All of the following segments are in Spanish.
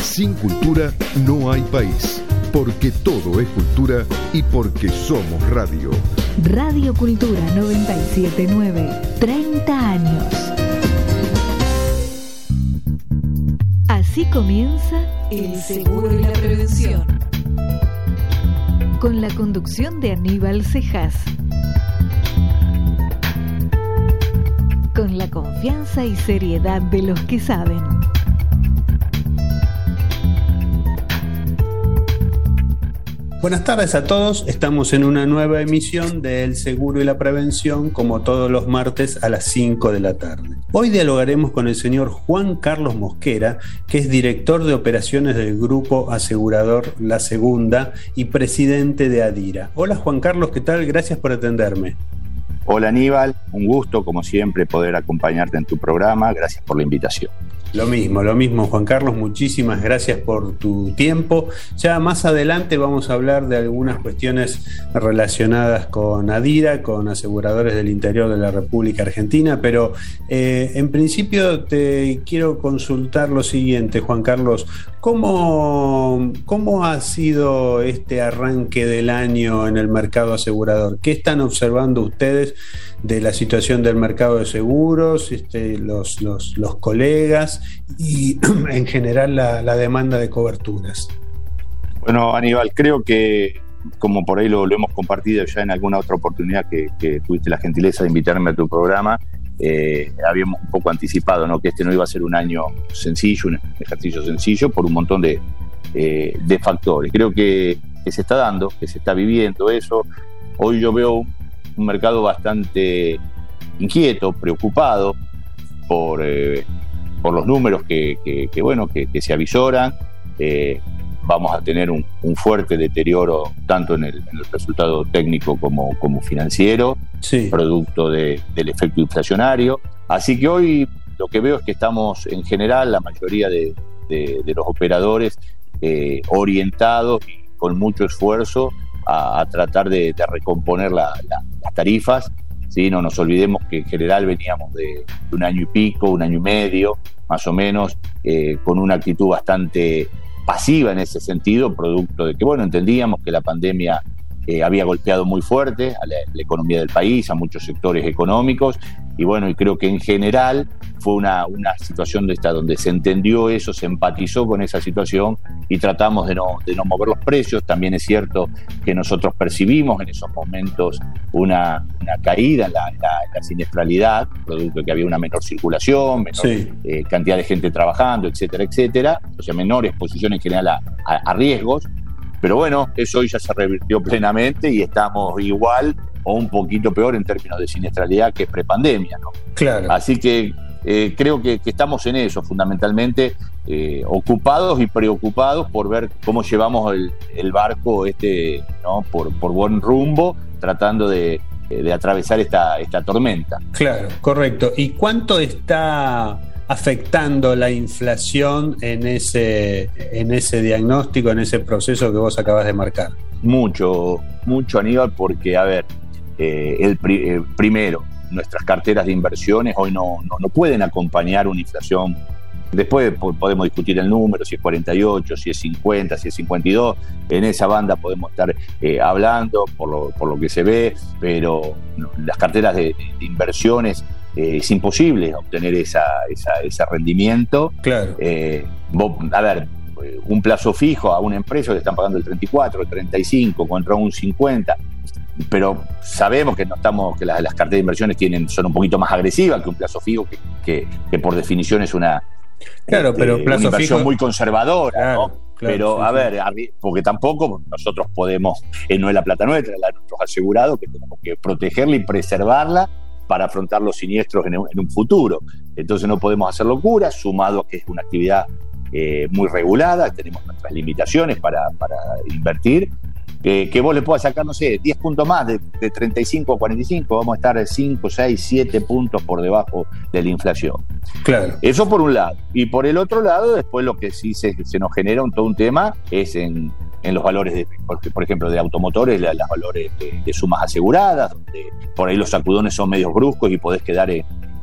Sin cultura no hay país, porque todo es cultura y porque somos radio. Radio Cultura 979, 30 años. Así comienza El Seguro y la Prevención, con la conducción de Aníbal Cejas, con la confianza y seriedad de los que saben. Buenas tardes a todos, estamos en una nueva emisión de El Seguro y la Prevención, como todos los martes a las 5 de la tarde. Hoy dialogaremos con el señor Juan Carlos Mosquera, que es director de operaciones del Grupo Asegurador La Segunda y presidente de Adira. Hola Juan Carlos, ¿qué tal? Gracias por atenderme. Hola Aníbal, un gusto como siempre poder acompañarte en tu programa, gracias por la invitación. Lo mismo Juan Carlos, muchísimas gracias por tu tiempo. Ya más adelante vamos a hablar de algunas cuestiones relacionadas con Adira, con aseguradores del interior de la República Argentina, pero en principio te quiero consultar lo siguiente, Juan Carlos. ¿Cómo ha sido este arranque del año en el mercado asegurador? ¿Qué están observando ustedes de la situación del mercado de seguros, los colegas y en general la demanda de coberturas? Bueno, Aníbal, creo que como por ahí lo hemos compartido ya en alguna otra oportunidad que tuviste la gentileza de invitarme a tu programa, habíamos un poco anticipado, ¿no?, que este no iba a ser un año sencillo, un ejercicio sencillo por un montón de factores. Creo que se está dando, que se está viviendo eso. Hoy yo veo un mercado bastante inquieto, preocupado por los números que se avisoran. Vamos a tener un fuerte deterioro tanto en el resultado técnico como financiero, sí, producto del efecto inflacionario. Así que hoy lo que veo es que estamos en general, la mayoría de los operadores, orientados y con mucho esfuerzo a tratar de recomponer las tarifas. ¿Sí? No nos olvidemos que en general veníamos de un año y pico, un año y medio, más o menos, con una actitud bastante pasiva en ese sentido, producto de que, entendíamos que la pandemia había golpeado muy fuerte a la economía del país, a muchos sectores económicos, y creo que en general fue una situación donde se entendió eso, se empatizó con esa situación y tratamos de no mover los precios. También es cierto que nosotros percibimos en esos momentos una caída en la siniestralidad, producto de que había una menor circulación, menor cantidad de gente trabajando, etcétera, o sea, menor exposición en general a riesgos. Pero eso hoy ya se revirtió plenamente y estamos igual o un poquito peor en términos de siniestralidad que prepandemia, ¿no? Claro. Así que creo que estamos en eso, fundamentalmente, ocupados y preocupados por ver cómo llevamos el barco ¿no?, por buen rumbo, tratando de atravesar esta tormenta. Claro, correcto. ¿Y cuánto está afectando la inflación en ese diagnóstico, en ese proceso que vos acabas de marcar? Mucho, Aníbal, porque, primero, nuestras carteras de inversiones hoy no pueden acompañar una inflación. Después podemos discutir el número, si es 48, si es 50, si es 52, en esa banda podemos estar hablando por lo que se ve, pero las carteras de inversiones, es imposible obtener ese rendimiento. Claro. Un plazo fijo a una empresa le están pagando el 34, el 35 contra un 50, pero sabemos que las carteras de inversiones son un poquito más agresivas que un plazo fijo que por definición es una pero plazo una inversión fijo muy conservadora, claro, ¿no? Claro, pero sí, porque tampoco nosotros podemos, no es la plata nuestra, es la de nuestros asegurados, que tenemos que protegerla y preservarla para afrontar los siniestros en un futuro. Entonces no podemos hacer locuras, sumado a que es una actividad muy regulada, tenemos nuestras limitaciones para invertir, que vos le puedas sacar, 10 puntos más, de 35 a 45, vamos a estar 5, 6, 7 puntos por debajo de la inflación. Claro. Eso por un lado. Y por el otro lado, después lo que sí se nos genera todo un tema es en los valores, por ejemplo, de automotores, los valores de sumas aseguradas, donde por ahí los sacudones son medios bruscos y podés quedar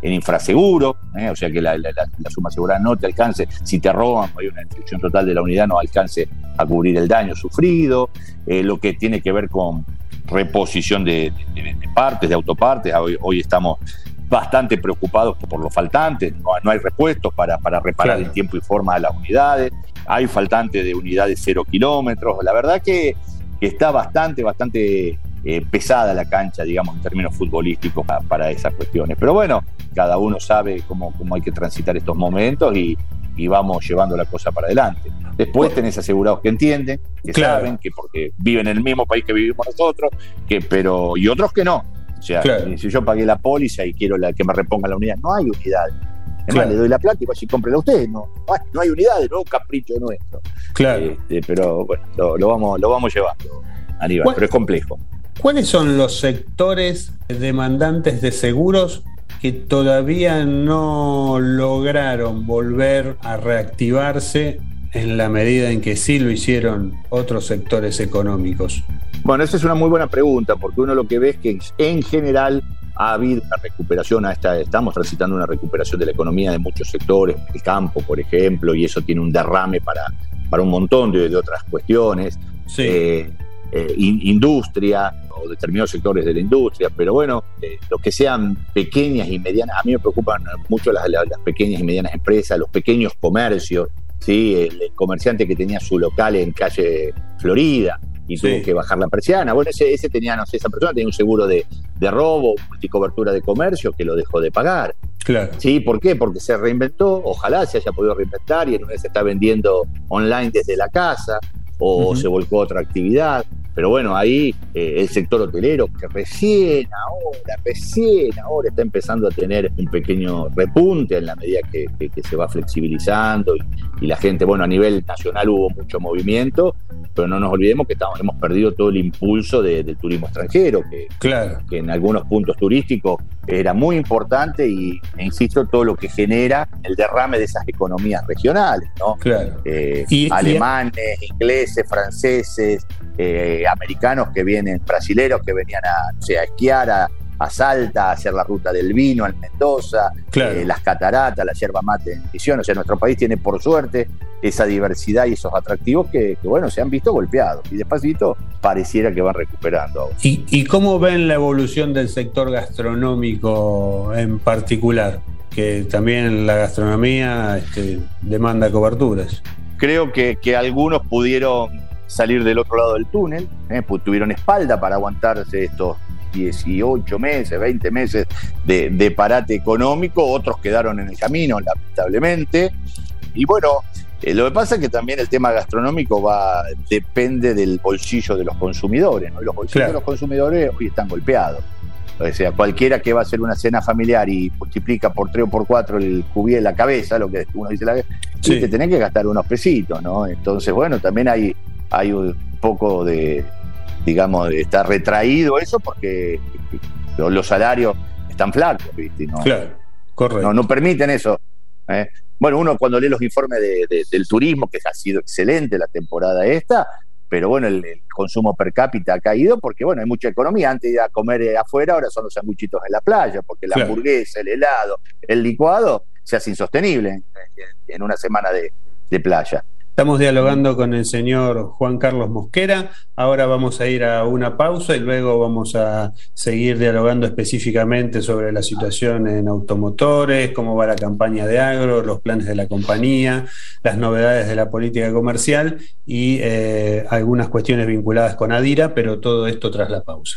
infraseguro, o sea que la suma asegurada no te alcance, si te roban, hay una destrucción total de la unidad, no alcance a cubrir el daño sufrido, lo que tiene que ver con reposición de partes, de autopartes. Hoy estamos bastante preocupados por los faltantes, no hay repuestos para reparar en tiempo y forma a las unidades, hay faltantes de unidades 0 kilómetros, la verdad que está bastante pesada la cancha, digamos, en términos futbolísticos para esas cuestiones. Pero bueno, cada uno sabe cómo hay que transitar estos momentos y vamos llevando la cosa para adelante. Después tenés asegurados que entienden, que saben, que porque viven en el mismo país que vivimos nosotros, y otros que no. O sea, si yo pagué la póliza y quiero que me reponga la unidad, no hay unidad. Además, le doy la plata y vaya y cómprela usted. No hay unidades, no es un capricho nuestro. Claro. Pero bueno, lo vamos llevando, Aníbal, pero es complejo. ¿Cuáles son los sectores demandantes de seguros que todavía no lograron volver a reactivarse en la medida en que sí lo hicieron otros sectores económicos? Bueno, esa es una muy buena pregunta, porque uno lo que ve es que en general ha habido una recuperación, estamos transitando una recuperación de la economía de muchos sectores, el campo, por ejemplo, y eso tiene un derrame para un montón de otras cuestiones. Sí. Industria o determinados sectores de la industria, pero bueno, lo que sean pequeñas y medianas, a mí me preocupan mucho las pequeñas y medianas empresas, los pequeños comercios, ¿sí? El comerciante que tenía su local en calle Florida y tuvo que bajar la persiana, bueno, ese tenía, no sé, esa persona tenía un seguro de robo, multicobertura de comercio que lo dejó de pagar. Claro. ¿Sí? ¿Por qué? Porque se reinventó, ojalá se haya podido reinventar y en una vez se está vendiendo online desde la casa o se volcó a otra actividad. Pero bueno, ahí el sector hotelero, que recién ahora está empezando a tener un pequeño repunte en la medida que se va flexibilizando y la gente, bueno, a nivel nacional hubo mucho movimiento, pero no nos olvidemos que hemos perdido todo el impulso del turismo extranjero, que en algunos puntos turísticos era muy importante e insisto, todo lo que genera el derrame de esas economías regionales, ¿no? Claro. Alemanes, ingleses, franceses, americanos que vienen, brasileros que venían a esquiar a Salta, a hacer la ruta del vino en Mendoza, las cataratas, la yerba mate en Misiones. O sea, nuestro país tiene por suerte esa diversidad y esos atractivos que bueno, se han visto golpeados y despacito pareciera que van recuperando ahora. ¿Y cómo ven la evolución del sector gastronómico en particular? Que también la gastronomía demanda coberturas. Creo que algunos pudieron salir del otro lado del túnel, pues tuvieron espalda para aguantarse estos 18 meses, 20 meses de parate económico, otros quedaron en el camino, lamentablemente. Y bueno, lo que pasa es que también el tema gastronómico depende del bolsillo de los consumidores, ¿no? Y los bolsillos de los consumidores hoy están golpeados. O sea, cualquiera que va a hacer una cena familiar y multiplica por 3 o por 4 el cubier en la cabeza, lo que uno dice, te tenés que gastar unos pesitos, ¿no? Entonces, bueno, también hay un poco de, digamos, está retraído eso porque los salarios están flacos, ¿viste? ¿No? Claro, correcto. No permiten eso. Bueno, uno cuando lee los informes del turismo, que ha sido excelente la temporada esta, pero bueno, el consumo per cápita ha caído porque, bueno, hay mucha economía. Antes de ir a comer afuera, ahora son los sanguchitos en la playa, porque la hamburguesa, el helado, el licuado se hace insostenible en una semana de playa. Estamos dialogando con el señor Juan Carlos Mosquera. Ahora vamos a ir a una pausa y luego vamos a seguir dialogando específicamente sobre la situación en automotores, cómo va la campaña de agro, los planes de la compañía, las novedades de la política comercial y algunas cuestiones vinculadas con Adira, pero todo esto tras la pausa.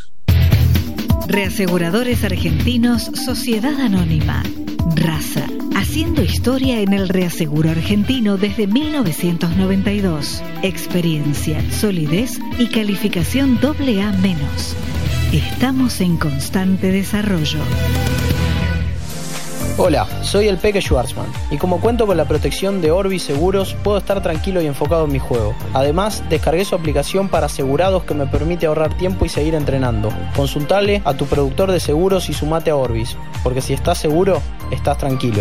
Reaseguradores Argentinos Sociedad Anónima. Raza, haciendo historia en el reaseguro argentino desde 1992. Experiencia, solidez y calificación AA-. Estamos en constante desarrollo. Hola, soy el Peque Schwarzman y como cuento con la protección de Orbis Seguros, puedo estar tranquilo y enfocado en mi juego. Además, descargué su aplicación para asegurados que me permite ahorrar tiempo y seguir entrenando. Consultale a tu productor de seguros y sumate a Orbis, porque si estás seguro, estás tranquilo.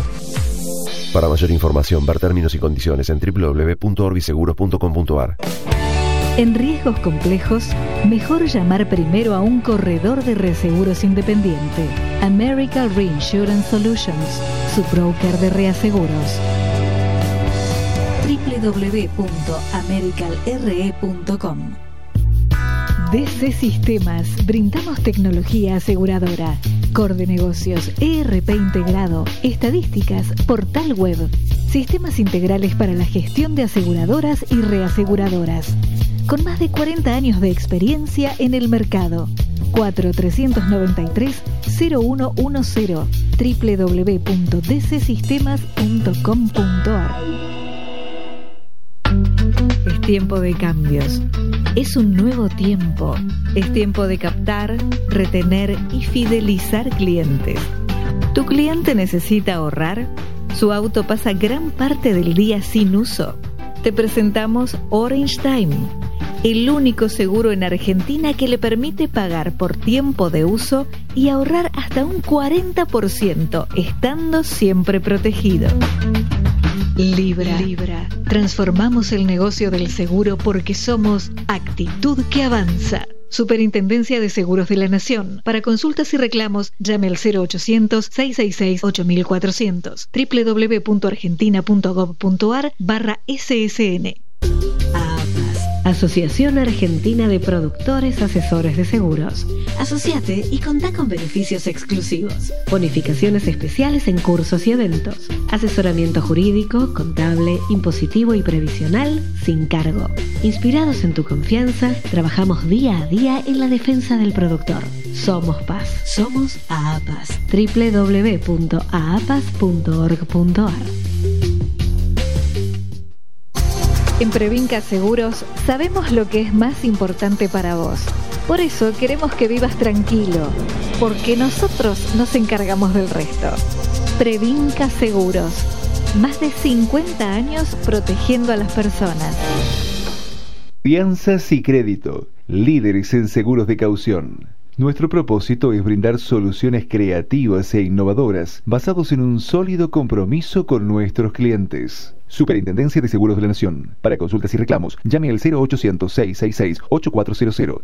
Para mayor información, ver términos y condiciones en www.orbiseguros.com.ar. En riesgos complejos, mejor llamar primero a un corredor de reaseguros independiente. American Reinsurance Solutions, su broker de reaseguros. www.americalre.com. DC Sistemas, brindamos tecnología aseguradora, core de negocios, ERP integrado, estadísticas, portal web, sistemas integrales para la gestión de aseguradoras y reaseguradoras. Con más de 40 años de experiencia en el mercado. 4393-0110 www.dcsistemas.com.ar. Es tiempo de cambios. Es un nuevo tiempo. Es tiempo de captar, retener y fidelizar clientes. ¿Tu cliente necesita ahorrar? ¿Su auto pasa gran parte del día sin uso? Te presentamos Orange Time, el único seguro en Argentina que le permite pagar por tiempo de uso y ahorrar hasta un 40%, estando siempre protegido. Libra. Transformamos el negocio del seguro porque somos actitud que avanza. Superintendencia de Seguros de la Nación. Para consultas y reclamos, llame al 0800-666-8400. www.argentina.gov.ar/SSN. Asociación Argentina de Productores Asesores de Seguros. Asociate y contá con beneficios exclusivos. Bonificaciones especiales en cursos y eventos. Asesoramiento jurídico, contable, impositivo y previsional sin cargo. Inspirados en tu confianza, trabajamos día a día en la defensa del productor. Somos Paz. Somos AAPAS. www.aapas.org.ar. En Previnca Seguros sabemos lo que es más importante para vos. Por eso queremos que vivas tranquilo, porque nosotros nos encargamos del resto. Previnca Seguros. Más de 50 años protegiendo a las personas. Fianzas y crédito. Líderes en seguros de caución. Nuestro propósito es brindar soluciones creativas e innovadoras basados en un sólido compromiso con nuestros clientes. Superintendencia de Seguros de la Nación. Para consultas y reclamos, llame al 0800-666-8400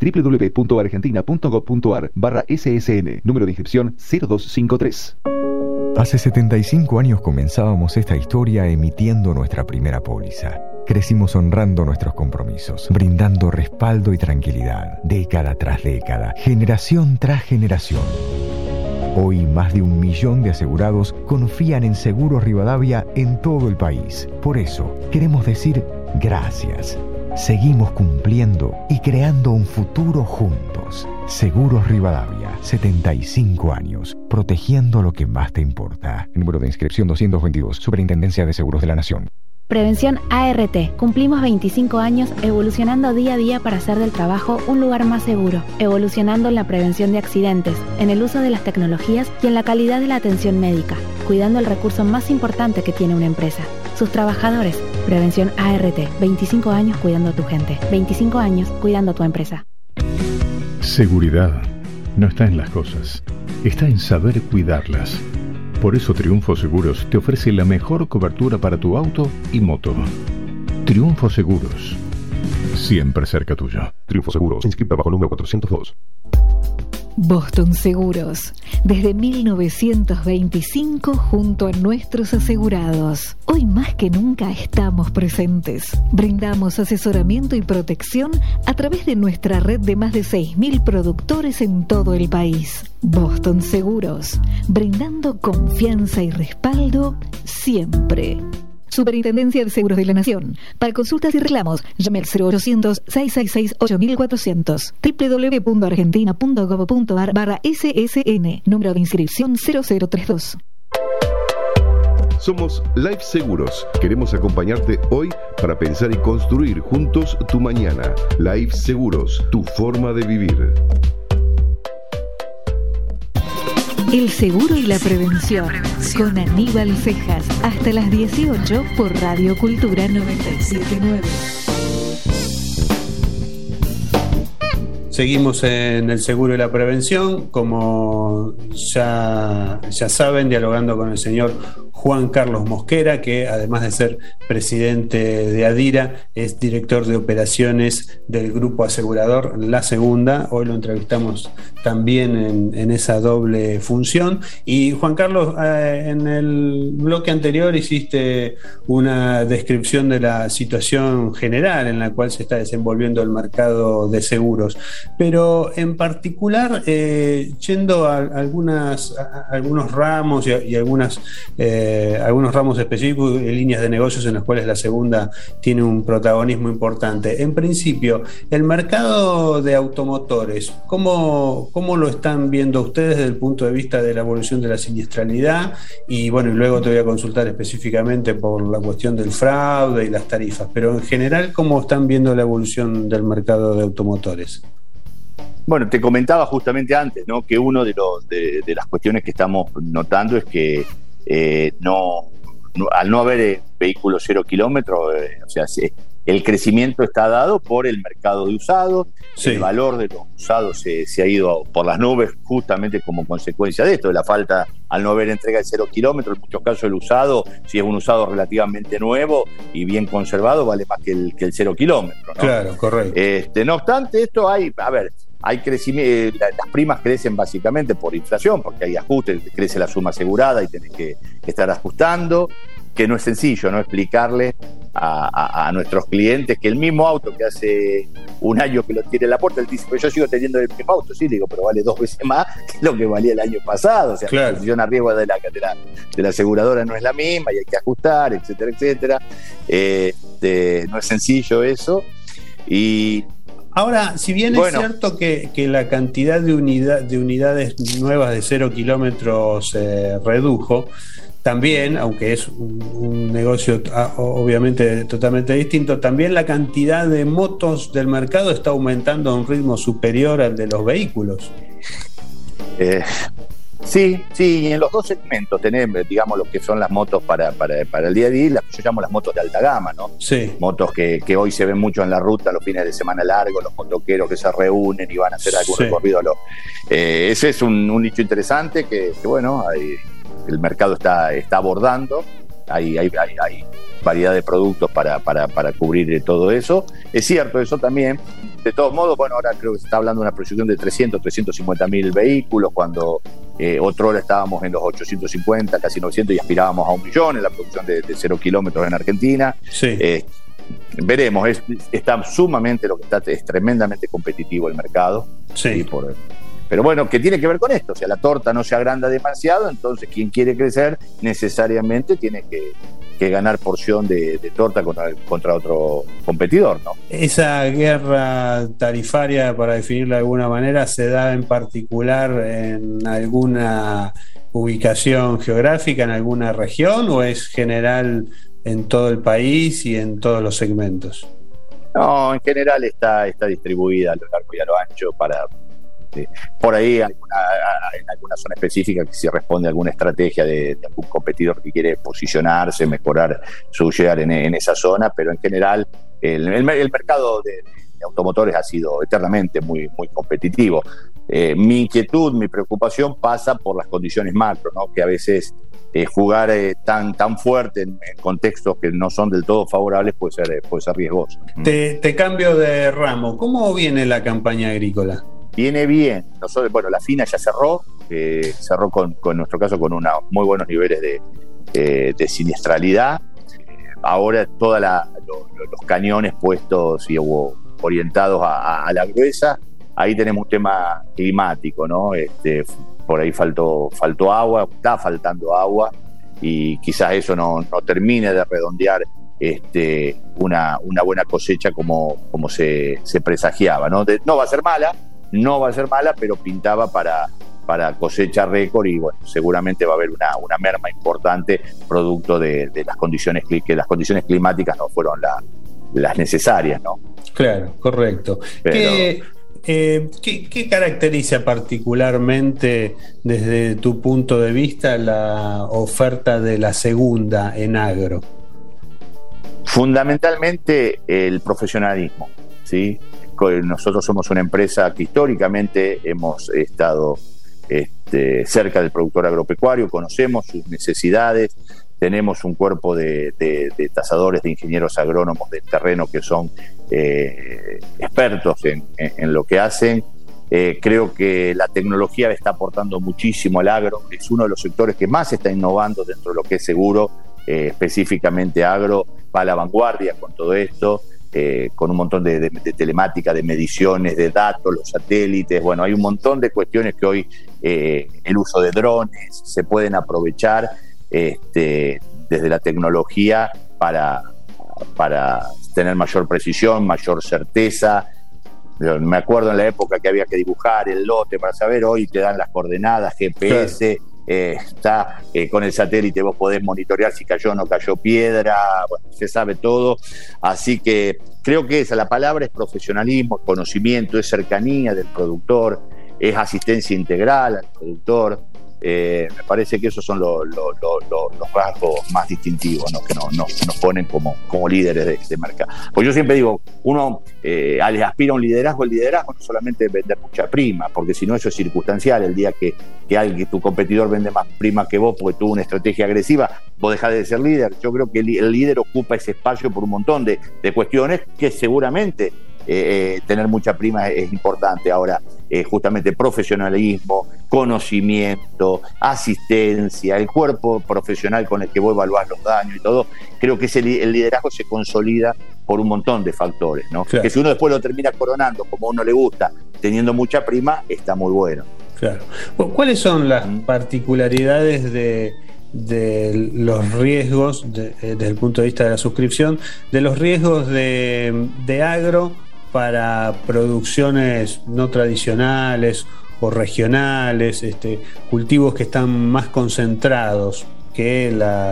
www.argentina.gov.ar/SSN. Número de inscripción 0253. Hace 75 años comenzábamos esta historia emitiendo nuestra primera póliza. Crecimos honrando nuestros compromisos, brindando respaldo y tranquilidad, década tras década, generación tras generación. Hoy más de 1 millón de asegurados confían en Seguros Rivadavia en todo el país. Por eso, queremos decir gracias. Seguimos cumpliendo y creando un futuro juntos. Seguros Rivadavia, 75 años, protegiendo lo que más te importa. Número de inscripción 222, Superintendencia de Seguros de la Nación. Prevención ART. Cumplimos 25 años evolucionando día a día para hacer del trabajo un lugar más seguro, evolucionando en la prevención de accidentes, en el uso de las tecnologías y en la calidad de la atención médica, cuidando el recurso más importante que tiene una empresa, sus trabajadores. Prevención ART. 25 años cuidando a tu gente, 25 años cuidando a tu empresa. Seguridad no está en las cosas, está en saber cuidarlas. Por eso Triunfo Seguros te ofrece la mejor cobertura para tu auto y moto. Triunfo Seguros, siempre cerca tuyo. Triunfo Seguros, inscrita bajo número 402. Boston Seguros, desde 1925 junto a nuestros asegurados. Hoy más que nunca estamos presentes. Brindamos asesoramiento y protección a través de nuestra red de más de 6.000 productores en todo el país. Boston Seguros, brindando confianza y respaldo siempre. Superintendencia de Seguros de la Nación. Para consultas y reclamos, llame al 0800-666-8400. www.argentina.gov.ar/SSN. Número de inscripción 0032. Somos Life Seguros. Queremos acompañarte hoy para pensar y construir juntos tu mañana. Life Seguros, tu forma de vivir. El seguro y la prevención, con Aníbal Cejas, hasta las 18 por Radio Cultura 97.9. Seguimos en el seguro y la prevención, como ya saben, dialogando con el señor Juan Carlos Mosquera, que además de ser presidente de Adira, es director de operaciones del grupo asegurador La Segunda. Hoy lo entrevistamos también en esa doble función. Y Juan Carlos, en el bloque anterior hiciste una descripción de la situación general en la cual se está desenvolviendo el mercado de seguros, pero en particular yendo a algunos ramos y algunos ramos específicos y líneas de negocios en los cuales La Segunda tiene un protagonismo importante. En principio, el mercado de automotores, ¿cómo lo están viendo ustedes desde el punto de vista de la evolución de la siniestralidad? Y bueno, y luego te voy a consultar específicamente por la cuestión del fraude y las tarifas, pero en general, ¿cómo están viendo la evolución del mercado de automotores? Bueno, te comentaba justamente antes, ¿no?, que uno de las cuestiones que estamos notando es que al no haber vehículos 0 kilómetros, o sea, el crecimiento está dado por el mercado de usados. Sí. El valor de los usados se ha ido por las nubes justamente como consecuencia de esto, de la falta, al no haber entrega de 0 kilómetros. En muchos casos el usado, si es un usado relativamente nuevo y bien conservado, vale más que el 0 kilómetros, ¿no? Claro, correcto. No obstante, esto hay crecimiento. Las primas crecen básicamente por inflación, porque hay ajustes, crece la suma asegurada y tenés que estar ajustando, que no es sencillo, ¿no?, explicarle a nuestros clientes que el mismo auto que hace un año que lo tiene en la puerta, él dice, pero yo sigo teniendo el mismo auto. Sí, le digo, pero vale 2 veces más que lo que valía el año pasado. O sea, claro, la posición a riesgo de la aseguradora no es la misma y hay que ajustar, etcétera, etcétera. No es sencillo eso. Y ahora, si bien es cierto que la cantidad de unidades nuevas de 0 kilómetros redujo, también, aunque es un negocio obviamente totalmente distinto, también la cantidad de motos del mercado está aumentando a un ritmo superior al de los vehículos. Sí, y en los dos segmentos tenemos, digamos, lo que son las motos para el día a día, las que yo llamo las motos de alta gama, ¿no? Sí. Motos que hoy se ven mucho en la ruta, los fines de semana largos, los motoqueros que se reúnen y van a hacer algún recorrido. Ese es un nicho interesante que bueno, el mercado está abordando. Hay variedad de productos para cubrir todo eso. Es cierto, eso también. De todos modos, bueno, ahora creo que se está hablando de una proyección de 350.000 vehículos, cuando otra hora estábamos en los 850, casi 900, y aspirábamos a 1 millón en la producción de 0 kilómetros en Argentina. Sí. Veremos, está sumamente, es tremendamente competitivo el mercado. Sí. Pero bueno, ¿qué tiene que ver con esto? O sea, la torta no se agranda demasiado, entonces quien quiere crecer necesariamente tiene que ganar porción de torta contra otro competidor, ¿no? Esa guerra tarifaria, para definirla de alguna manera, ¿se da en particular en alguna ubicación geográfica, en alguna región, o es general en todo el país y en todos los segmentos? No, en general está distribuida a lo largo y a lo ancho por ahí en alguna zona específica que se responde a alguna estrategia de algún competidor que quiere posicionarse, mejorar su share en esa zona, pero en general el mercado de automotores ha sido eternamente muy, muy competitivo. Mi inquietud, mi preocupación pasa por las condiciones macro, ¿no?, que a veces jugar tan fuerte en contextos que no son del todo favorables puede ser riesgoso. Te cambio de ramo. ¿Cómo viene la campaña agrícola? Viene bien. Nosotros, bueno, la FINA ya cerró en nuestro caso con unos muy buenos niveles de siniestralidad. Ahora todos los cañones puestos y orientados a la gruesa. Ahí tenemos un tema climático, ¿no? Por ahí faltó agua, está faltando agua, y quizás eso no termine de redondear una buena cosecha como se presagiaba, ¿no? No va a ser mala, pero pintaba para cosecha récord, y bueno, seguramente va a haber una merma importante producto de las condiciones climáticas no fueron las necesarias, ¿no? Claro, correcto. Pero ¿Qué caracteriza particularmente desde tu punto de vista la oferta de La Segunda en agro? Fundamentalmente el profesionalismo, ¿sí? Nosotros somos una empresa que históricamente hemos estado cerca del productor agropecuario, conocemos sus necesidades, tenemos un cuerpo de tasadores, de ingenieros agrónomos del terreno que son expertos en lo que hacen. Creo que la tecnología está aportando muchísimo al agro, es uno de los sectores que más está innovando dentro de lo que es seguro, específicamente agro, va a la vanguardia con todo esto, con un montón de telemática, de mediciones, de datos, los satélites. Bueno, hay un montón de cuestiones que hoy el uso de drones se pueden aprovechar desde la tecnología para tener mayor precisión, mayor certeza. Me acuerdo en la época que había que dibujar el lote para saber, hoy te dan las coordenadas, GPS, está con el satélite vos podés monitorear si cayó o no cayó piedra, bueno, se sabe todo. Así que creo que la palabra es profesionalismo, conocimiento, es cercanía del productor, es asistencia integral al productor. Me parece que esos son los rasgos más distintivos, ¿no? Que nos ponen como líderes de mercado. Pues yo siempre digo, uno aspira a un liderazgo, el liderazgo no solamente es vender mucha prima, porque si no eso es circunstancial. El día que tu competidor vende más prima que vos porque tuvo una estrategia agresiva, vos dejás de ser líder. Yo creo que el líder ocupa ese espacio por un montón de cuestiones que seguramente tener mucha prima es importante. Ahora, justamente profesionalismo, conocimiento, asistencia, el cuerpo profesional con el que vos evaluás los daños y todo, creo que el liderazgo se consolida por un montón de factores, ¿no? Claro. Que si uno después lo termina coronando como a uno le gusta, teniendo mucha prima, está muy bueno. Claro. ¿Cuáles son las particularidades de los riesgos, desde el punto de vista de la suscripción, de los riesgos de agro para producciones no tradicionales o regionales, cultivos que están más concentrados que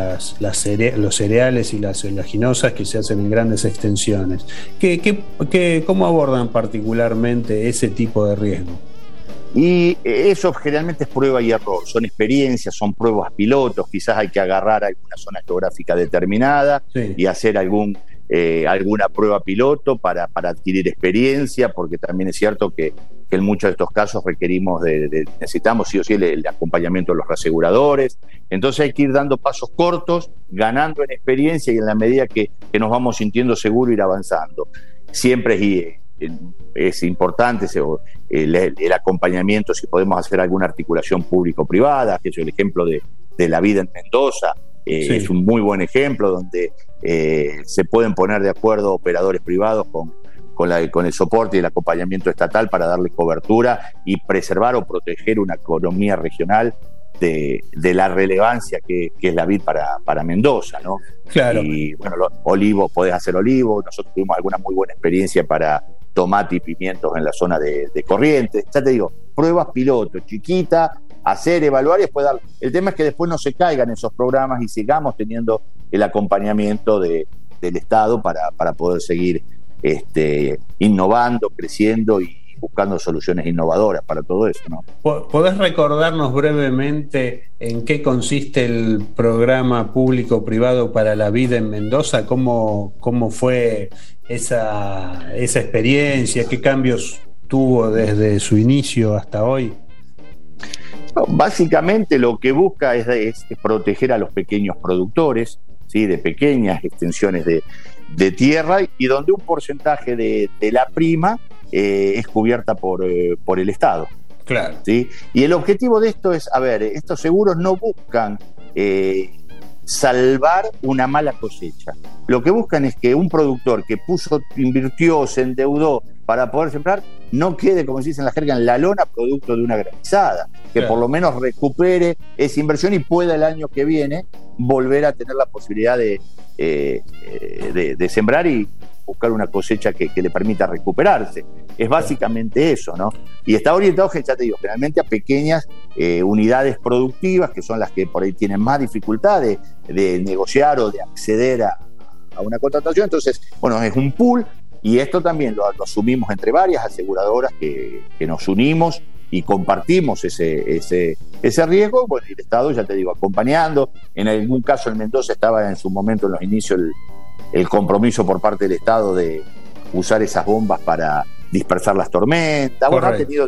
los cereales y las oleaginosas que se hacen en grandes extensiones? ¿Cómo abordan particularmente ese tipo de riesgo? Y eso generalmente es prueba y error, son experiencias, son pruebas pilotos. Quizás hay que agarrar alguna zona geográfica determinada y hacer alguna prueba piloto para adquirir experiencia, porque también es cierto que en muchos de estos casos necesitamos sí o sí el acompañamiento de los reaseguradores. Entonces hay que ir dando pasos cortos, ganando en experiencia, y en la medida que nos vamos sintiendo seguros, ir avanzando. Siempre es importante el acompañamiento, si podemos hacer alguna articulación público-privada, que es el ejemplo de la vida en Mendoza. Es un muy buen ejemplo donde se pueden poner de acuerdo operadores privados con el soporte y el acompañamiento estatal para darle cobertura y preservar o proteger una economía regional de la relevancia que es la vid para Mendoza, ¿no? Claro. Y bueno, podés hacer olivo. Nosotros tuvimos alguna muy buena experiencia para tomate y pimientos en la zona de Corrientes. Ya te digo, pruebas piloto, chiquita, hacer, evaluar y después dar. El tema es que después no se caigan esos programas y sigamos teniendo el acompañamiento del Estado para poder seguir innovando, creciendo y buscando soluciones innovadoras para todo eso, ¿no? ¿Podés recordarnos brevemente en qué consiste el programa público-privado para la vida en Mendoza? ¿Cómo fue esa experiencia? ¿Qué cambios tuvo desde su inicio hasta hoy? Básicamente lo que busca es proteger a los pequeños productores, ¿sí? De pequeñas extensiones de tierra, y donde un porcentaje de la prima es cubierta por el Estado. Claro. ¿Sí? Y el objetivo de esto es, estos seguros no buscan salvar una mala cosecha. Lo que buscan es que un productor que invirtió, se endeudó para poder sembrar, no quede, como se dice en la jerga, en la lona producto de una granizada, que por lo menos recupere esa inversión y pueda el año que viene volver a tener la posibilidad de sembrar y buscar una cosecha que le permita recuperarse. Es básicamente eso, ¿no? Y está orientado, ya te digo, generalmente a pequeñas unidades productivas, que son las que por ahí tienen más dificultades de negociar o de acceder a una contratación. Entonces, bueno, es un pool, y esto también lo asumimos entre varias aseguradoras que nos unimos y compartimos ese riesgo. Bueno, y el Estado, ya te digo, acompañando. En algún caso en Mendoza estaba en su momento, en los inicios, el compromiso por parte del Estado de usar esas bombas para dispersar las tormentas. Bueno, ha tenido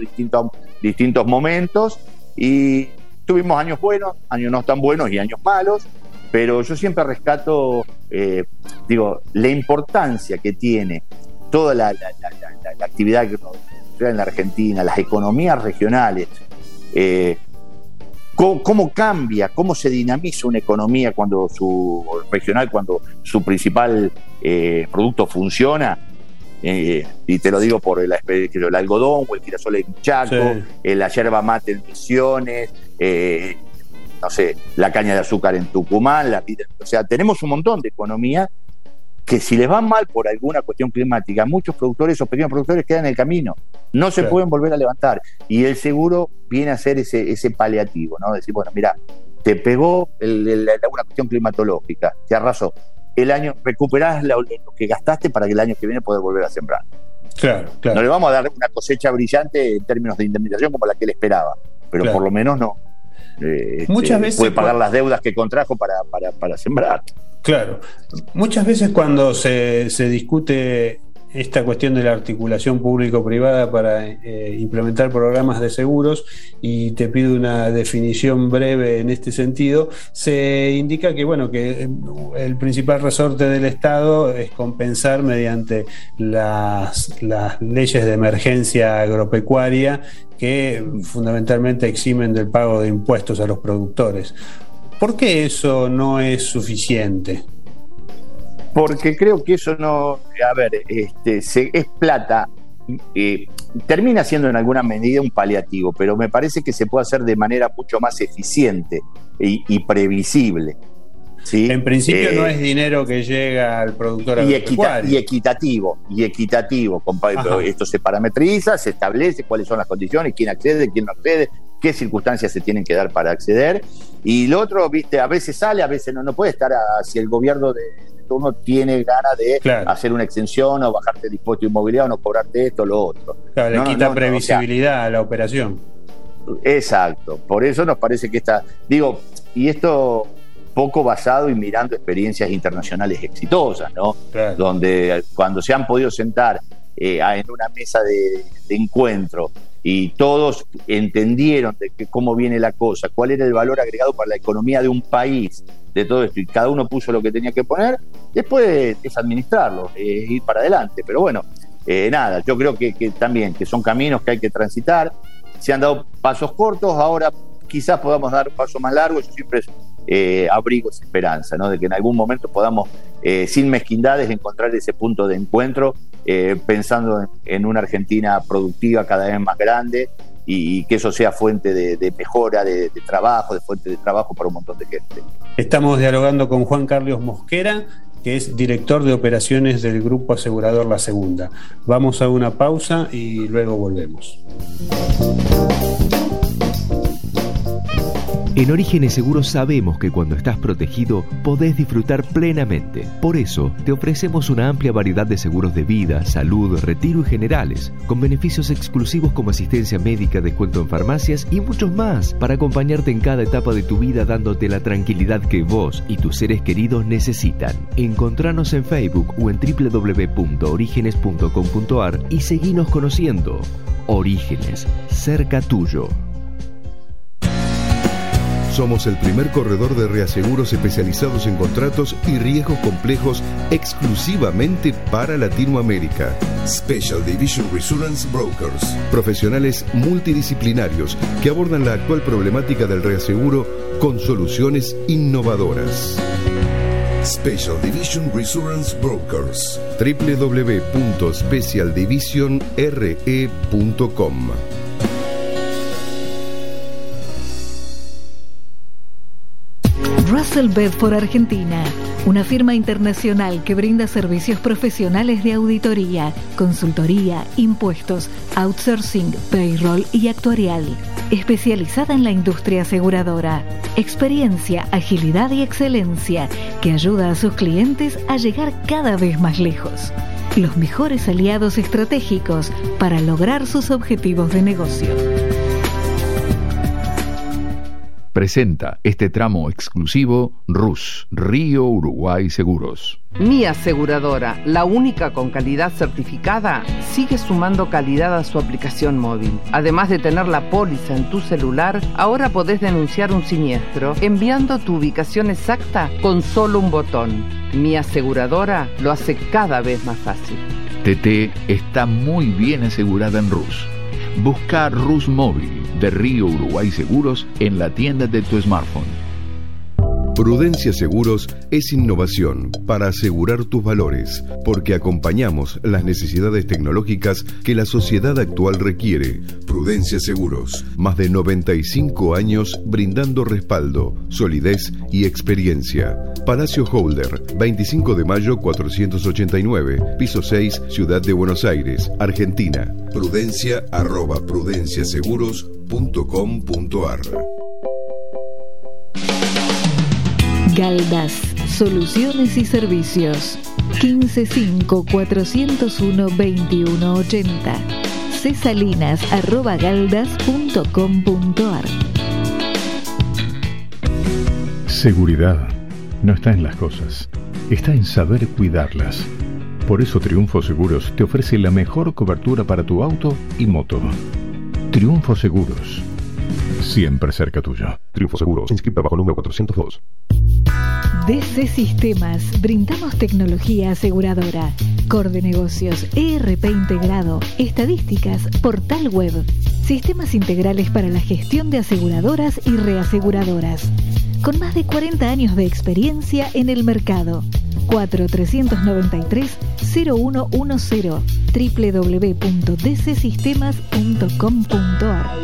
distintos momentos, y tuvimos años buenos, años no tan buenos y años malos. pero yo siempre rescato, la importancia que tiene toda la actividad en la Argentina, las economías regionales, cómo cambia, cómo se dinamiza una economía cuando su principal producto funciona. Y te lo digo por el algodón o el girasol en Chaco, sí, la yerba mate en Misiones, la caña de azúcar en Tucumán, o sea, tenemos un montón de economía que si les va mal por alguna cuestión climática, muchos productores o pequeños productores quedan en el camino, no se pueden volver a levantar, y el seguro viene a ser ese paliativo, ¿no? Decir, bueno, mira, te pegó una cuestión climatológica, te arrasó, el año recuperás lo que gastaste para que el año que viene poder volver a sembrar. Claro. No le vamos a dar una cosecha brillante en términos de indemnización como la que él esperaba, pero por lo menos no. Muchas veces puede pagar las deudas que contrajo para sembrar. Claro. Muchas veces cuando se discute esta cuestión de la articulación público-privada para implementar programas de seguros, y te pido una definición breve en este sentido, se indica que el principal resorte del Estado es compensar mediante las leyes de emergencia agropecuaria que fundamentalmente eximen del pago de impuestos a los productores. ¿Por qué eso no es suficiente? Porque creo que eso no, es plata, termina siendo en alguna medida un paliativo, pero me parece que se puede hacer de manera mucho más eficiente y previsible. ¿Sí? En principio no es dinero que llega al productor agropecuario. Y equitativo. Esto se parametriza, se establece cuáles son las condiciones, quién accede, quién no accede, qué circunstancias se tienen que dar para acceder. Y lo otro, a veces sale, a veces no puede estar si el gobierno de uno tiene ganas de hacer una exención o bajarte el impuesto inmobiliario o no cobrarte esto o lo otro. Claro, le quita previsibilidad a la operación. Exacto, por eso nos parece que y esto poco basado y mirando experiencias internacionales exitosas, ¿no? Claro. Donde cuando se han podido sentar en una mesa de encuentro y todos entendieron cómo viene la cosa, cuál era el valor agregado para la economía de un país de todo esto, y cada uno puso lo que tenía que poner, después es administrarlo, ir para adelante. Pero bueno, yo creo que también que son caminos que hay que transitar. Se han dado pasos cortos, ahora quizás podamos dar un paso más largo. Yo siempre abrigo esa esperanza, ¿no? De que en algún momento podamos, sin mezquindades, encontrar ese punto de encuentro, pensando en una Argentina productiva cada vez más grande, y que eso sea fuente de mejora, de trabajo, de fuente de trabajo para un montón de gente. Estamos dialogando con Juan Carlos Mosquera, que es director de operaciones del Grupo Asegurador La Segunda. Vamos a una pausa y luego volvemos. En Orígenes Seguros sabemos que cuando estás protegido podés disfrutar plenamente. Por eso te ofrecemos una amplia variedad de seguros de vida, salud, retiro y generales, con beneficios exclusivos como asistencia médica, descuento en farmacias y muchos más, para acompañarte en cada etapa de tu vida, dándote la tranquilidad que vos y tus seres queridos necesitan. Encontranos en Facebook o en www.origenes.com.ar y seguinos conociendo. Orígenes, cerca tuyo. Somos el primer corredor de reaseguros especializados en contratos y riesgos complejos exclusivamente para Latinoamérica. Special Division Reassurance Brokers. Profesionales multidisciplinarios que abordan la actual problemática del reaseguro con soluciones innovadoras. Special Division Reassurance Brokers. www.specialdivisionre.com. Russell Bedford Argentina, una firma internacional que brinda servicios profesionales de auditoría, consultoría, impuestos, outsourcing, payroll y actuarial. Especializada en la industria aseguradora. Experiencia, agilidad y excelencia que ayuda a sus clientes a llegar cada vez más lejos. Los mejores aliados estratégicos para lograr sus objetivos de negocio. presenta este tramo exclusivo RUS, Río Uruguay Seguros. Mi aseguradora, la única con calidad certificada, sigue sumando calidad a su aplicación móvil. Además de tener la póliza en tu celular, ahora podés denunciar un siniestro enviando tu ubicación exacta con solo un botón. Mi aseguradora lo hace cada vez más fácil. TT está muy bien asegurada en RUS. Busca RUS Móvil de Río Uruguay Seguros en la tienda de tu smartphone. Prudencia Seguros es innovación para asegurar tus valores, porque acompañamos las necesidades tecnológicas que la sociedad actual requiere. Prudencia Seguros, más de 95 años brindando respaldo, solidez y experiencia. Palacio Holder, 25 de mayo 489, piso 6, Ciudad de Buenos Aires, Argentina. prudencia@prudenciaseguros.com.ar. Galdas, soluciones y servicios. 155-401-2180. cesalinas@galdas.com.ar. Seguridad no está en las cosas, está en saber cuidarlas. Por eso Triunfo Seguros te ofrece la mejor cobertura para tu auto y moto. Triunfo Seguros, siempre cerca tuyo. Triunfo Seguros, inscrita bajo número 402. DC Sistemas, brindamos tecnología aseguradora, core de negocios, ERP integrado, estadísticas, portal web, sistemas integrales para la gestión de aseguradoras y reaseguradoras. Con más de 40 años de experiencia en el mercado. 4393-0110, www.dcsistemas.com.ar.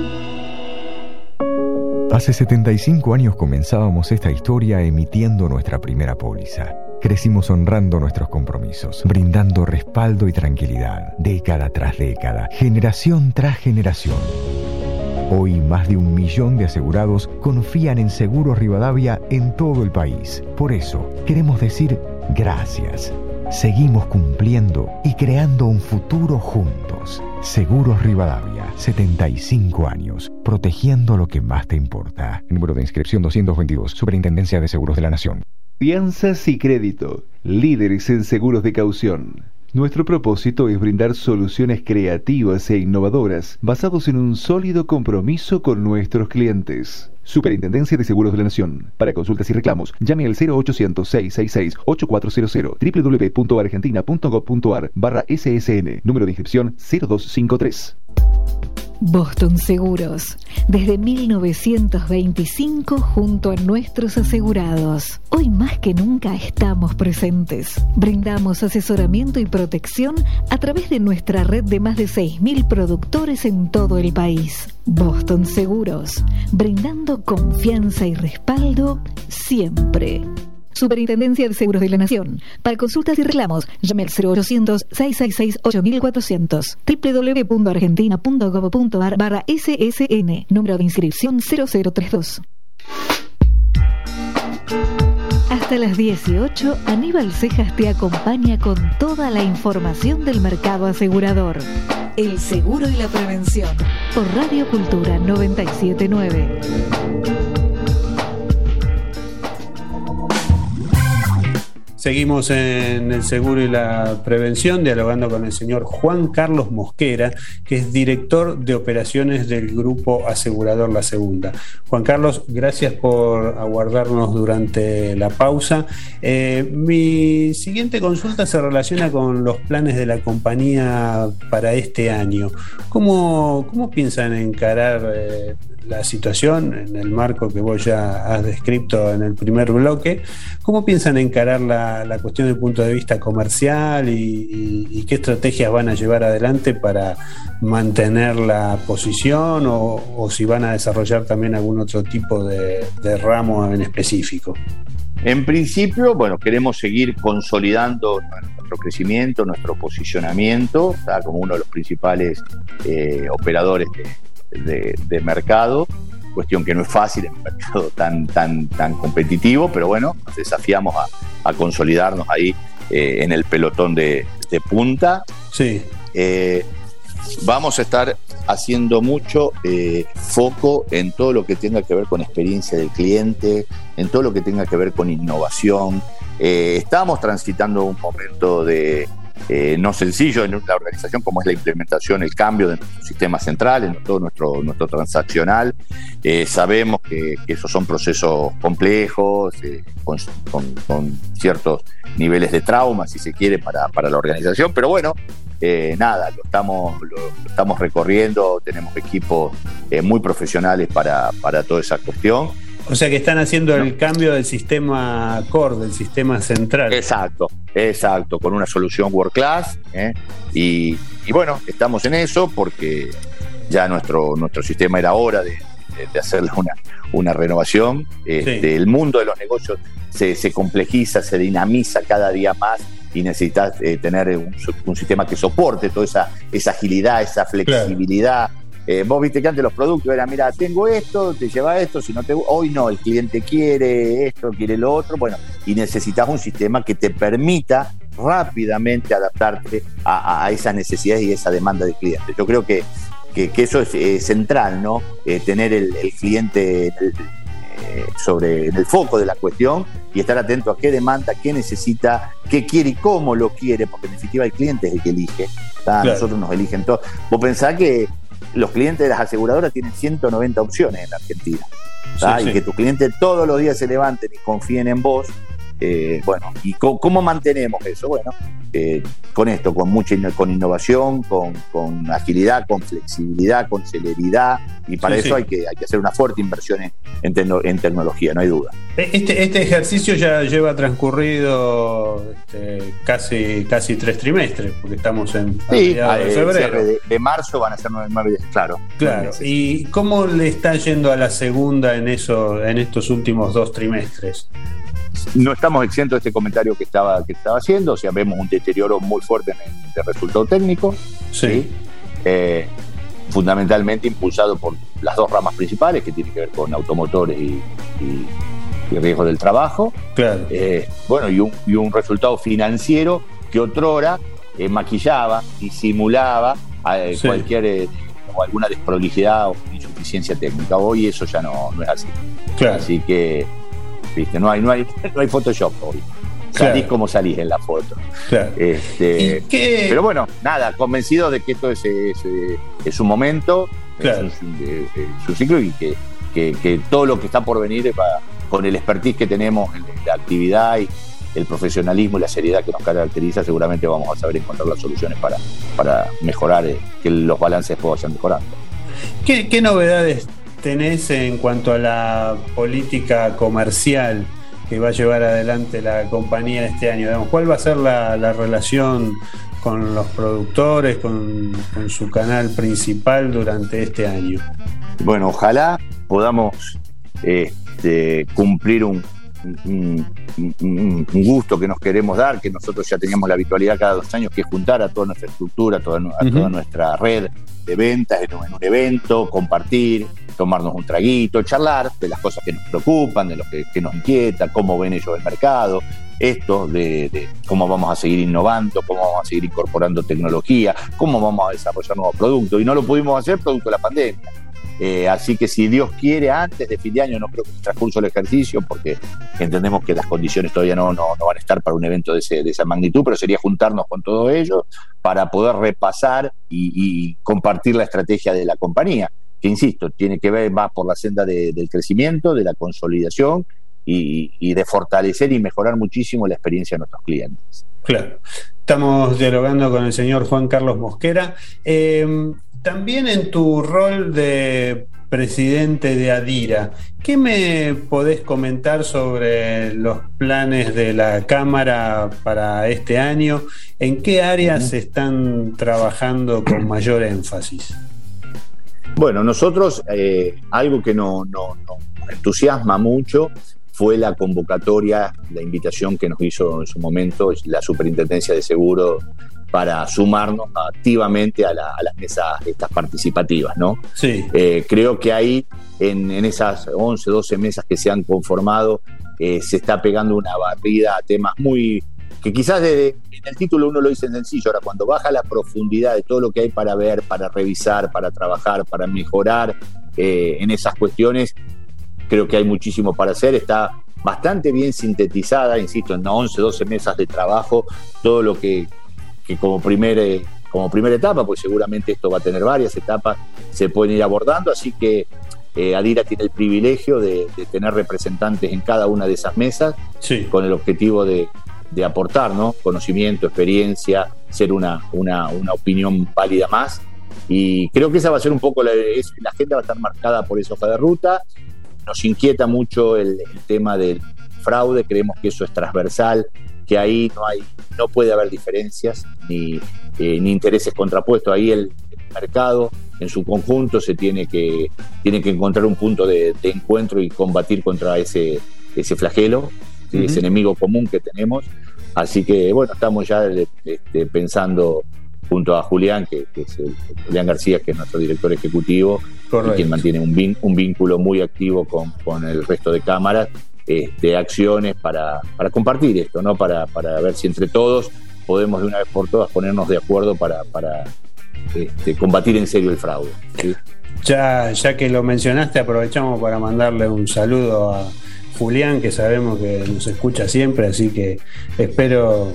Hace 75 años comenzábamos esta historia emitiendo nuestra primera póliza. Crecimos honrando nuestros compromisos, brindando respaldo y tranquilidad, década tras década, generación tras generación. Hoy más de 1 millón de asegurados confían en Seguros Rivadavia en todo el país. Por eso, queremos decir gracias. Seguimos cumpliendo y creando un futuro juntos. Seguros Rivadavia, 75 años, protegiendo lo que más te importa. Número de inscripción 222, Superintendencia de Seguros de la Nación. Fianzas y crédito, líderes en seguros de caución. Nuestro propósito es brindar soluciones creativas e innovadoras basados en un sólido compromiso con nuestros clientes. Superintendencia de Seguros de la Nación. Para consultas y reclamos, llame al 0800-666-8400, www.argentina.gov.ar/SSN, número de inscripción 0253. Boston Seguros, desde 1925 junto a nuestros asegurados. Hoy más que nunca estamos presentes. Brindamos asesoramiento y protección a través de nuestra red de más de 6.000 productores en todo el país. Boston Seguros, brindando confianza y respaldo siempre. Superintendencia de Seguros de la Nación. Para consultas y reclamos, llame al 0800-666-8400, www.argentina.gov.ar/SSN, número de inscripción 0032. Hasta las 18, Aníbal Cejas te acompaña con toda la información del mercado asegurador. El seguro y la prevención. Por Radio Cultura 979. Seguimos en el seguro y la prevención, dialogando con el señor Juan Carlos Mosquera, que es director de operaciones del Grupo Asegurador La Segunda. Juan Carlos, gracias por aguardarnos durante la pausa. Mi siguiente consulta se relaciona con los planes de la compañía para este año. ¿Cómo piensan encarar la situación en el marco que vos ya has descrito en el primer bloque? ¿Cómo piensan encarar la cuestión desde el punto de vista comercial y qué estrategias van a llevar adelante para mantener la posición o si van a desarrollar también algún otro tipo de ramo en específico? En principio, queremos seguir consolidando nuestro crecimiento, nuestro posicionamiento, como uno de los principales operadores de mercado, cuestión que no es fácil en un mercado tan competitivo, pero nos desafiamos a consolidarnos ahí en el pelotón de punta. Sí. Vamos a estar haciendo mucho foco en todo lo que tenga que ver con experiencia del cliente, en todo lo que tenga que ver con innovación. Estamos transitando un momento no sencillo en la organización, como es la implementación, el cambio de nuestro sistema central, en todo nuestro transaccional. Sabemos que esos son procesos complejos, con ciertos niveles de trauma, si se quiere, para la organización, pero bueno, nada, lo estamos recorriendo, tenemos equipos muy profesionales para toda esa cuestión. O sea que están haciendo el cambio del sistema core, del sistema central. Exacto, con una solución World Class, y bueno, estamos en eso porque ya nuestro sistema era hora de hacerle una renovación. El mundo de los negocios se complejiza, se dinamiza cada día más y necesitas tener un sistema que soporte toda esa agilidad, esa flexibilidad. Claro. Vos viste que antes los productos eran, mira, tengo esto, te lleva esto, si no hoy no, el cliente quiere esto, quiere lo otro, bueno, y necesitas un sistema que te permita rápidamente adaptarte a esas necesidades y esa demanda del cliente. Yo creo que eso es central, ¿no? Tener el cliente en el foco de la cuestión y estar atento a qué demanda, qué necesita, qué quiere y cómo lo quiere, porque en definitiva el cliente es el que elige. Claro. Nosotros nos eligen todos. Vos pensás que los clientes de las aseguradoras tienen 190 opciones en la Argentina. Y que tus clientes todos los días se levanten y confíen en vos. Bueno, ¿y cómo mantenemos eso? Bueno, con esto, con innovación, con agilidad, con flexibilidad, con celeridad, y para eso hay que hacer una fuerte inversión en tecnología, no hay duda. Este ejercicio ya lleva transcurrido casi 3 trimestres, porque estamos en mediados de febrero. De marzo van a ser 9 meses, claro. ¿Y cómo le está yendo a la segunda en estos últimos 2 trimestres? No estamos exentos de este comentario que estaba haciendo, o sea, vemos un deterioro muy fuerte en el resultado técnico. ¿Sí? Fundamentalmente impulsado por las 2 ramas principales, que tienen que ver con automotores y riesgo del trabajo. Claro. Bueno, y un resultado financiero que otrora maquillaba y simulaba cualquier o alguna desprolijidad o insuficiencia técnica. Hoy eso ya no es así. Claro. Así que ¿viste? No hay Photoshop hoy. Salís como salís en la foto. Claro. Pero bueno, nada, convencido de que esto es un momento, claro, es un ciclo, y que todo lo que está por venir con el expertise que tenemos en la actividad y el profesionalismo y la seriedad que nos caracteriza, seguramente vamos a saber encontrar las soluciones para mejorar, que los balances vayan mejorando. ¿Qué novedades tenés en cuanto a la política comercial que va a llevar adelante la compañía este año? Digamos, ¿cuál va a ser la relación con los productores, con su canal principal durante este año? Bueno, ojalá podamos cumplir un gusto que nos queremos dar, que nosotros ya teníamos la habitualidad cada 2 años, que es juntar a toda nuestra estructura, a toda nuestra red de ventas en un evento, compartir, tomarnos un traguito, charlar de las cosas que nos preocupan, de lo que nos inquieta, cómo ven ellos el mercado, esto de cómo vamos a seguir innovando, cómo vamos a seguir incorporando tecnología, cómo vamos a desarrollar nuevos productos, y no lo pudimos hacer producto de la pandemia. Así que si Dios quiere, antes de fin de año, no creo que transcurso el ejercicio, porque entendemos que las condiciones todavía no van a estar para un evento de esa magnitud, pero sería juntarnos con todos ellos para poder repasar y compartir la estrategia de la compañía, que insisto, tiene que ver más por la senda del crecimiento, de la consolidación y de fortalecer y mejorar muchísimo la experiencia de nuestros clientes. Claro. Estamos dialogando con el señor Juan Carlos Mosquera. También en tu rol de presidente de Adira, ¿qué me podés comentar sobre los planes de la Cámara para este año? ¿En qué áreas se están trabajando con mayor énfasis? Bueno, nosotros algo que nos entusiasma mucho fue la convocatoria, la invitación que nos hizo en su momento la Superintendencia de Seguros para sumarnos activamente a las mesas estas participativas, ¿no? Sí. Creo que ahí, en esas 11, 12 mesas que se han conformado, se está pegando una barrida a temas muy, que quizás en el título uno lo dice sencillo, ahora cuando baja la profundidad de todo lo que hay para ver, para revisar, para trabajar, para mejorar en esas cuestiones, creo que hay muchísimo para hacer. Está bastante bien sintetizada, insisto, en 11, 12 mesas de trabajo, todo lo que como primera etapa, pues seguramente esto va a tener varias etapas, se pueden ir abordando, así que Adira tiene el privilegio de tener representantes en cada una de esas mesas, sí, con el objetivo de aportar, ¿no?, conocimiento, experiencia, ser una opinión válida más. Y creo que esa va a ser un poco la agenda, va a estar marcada por esa hoja de ruta. Nos inquieta mucho el tema del fraude, creemos que eso es transversal, que ahí no puede haber diferencias ni intereses contrapuestos. Ahí el mercado en su conjunto tiene que encontrar un punto de encuentro y combatir contra ese flagelo, ¿sí? Ese enemigo común que tenemos. Así que bueno, estamos ya pensando junto a Julián, que es Julián García, que es nuestro director ejecutivo, y quien mantiene un vínculo muy activo con el resto de cámaras, acciones para compartir esto, ¿no? Para ver si entre todos podemos de una vez por todas ponernos de acuerdo para combatir en serio el fraude, ¿sí? Ya que lo mencionaste, aprovechamos para mandarle un saludo a Julián, que sabemos que nos escucha siempre, así que espero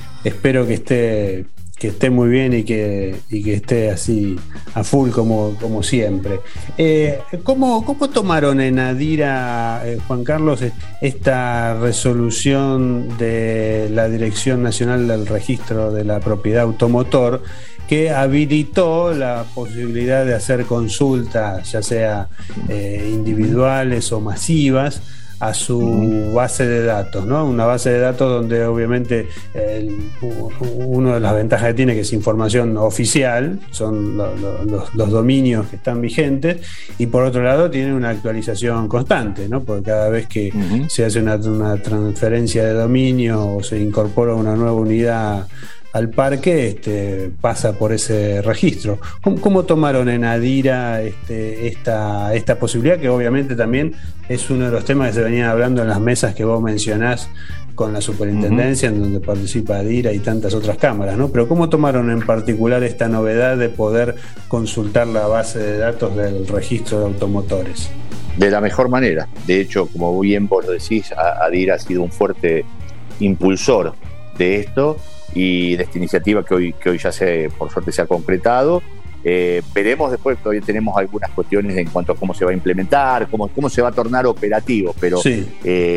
que esté muy bien y que esté así a full como siempre. ¿Cómo tomaron en Adira, Juan Carlos, esta resolución de la Dirección Nacional del Registro de la Propiedad Automotor, que habilitó la posibilidad de hacer consultas, ya sea individuales o masivas, a su base de datos, ¿no? Una base de datos donde obviamente una de las ventajas que tiene, que es información oficial, son los dominios que están vigentes, y por otro lado tiene una actualización constante, ¿no? Porque cada vez que se hace una transferencia de dominio o se incorpora una nueva unidad al parque, pasa por ese registro. ¿Cómo tomaron en Adira esta posibilidad, que obviamente también es uno de los temas que se venían hablando en las mesas que vos mencionás con la superintendencia, en donde participa Adira y tantas otras cámaras, ¿no? Pero ¿cómo tomaron en particular esta novedad de poder consultar la base de datos del registro de automotores? De la mejor manera. De hecho, como bien vos lo decís, Adira ha sido un fuerte impulsor de esto y de esta iniciativa que hoy ya por suerte se ha concretado. Veremos después, todavía tenemos algunas cuestiones en cuanto a cómo se va a implementar, cómo se va a tornar operativo, pero sí,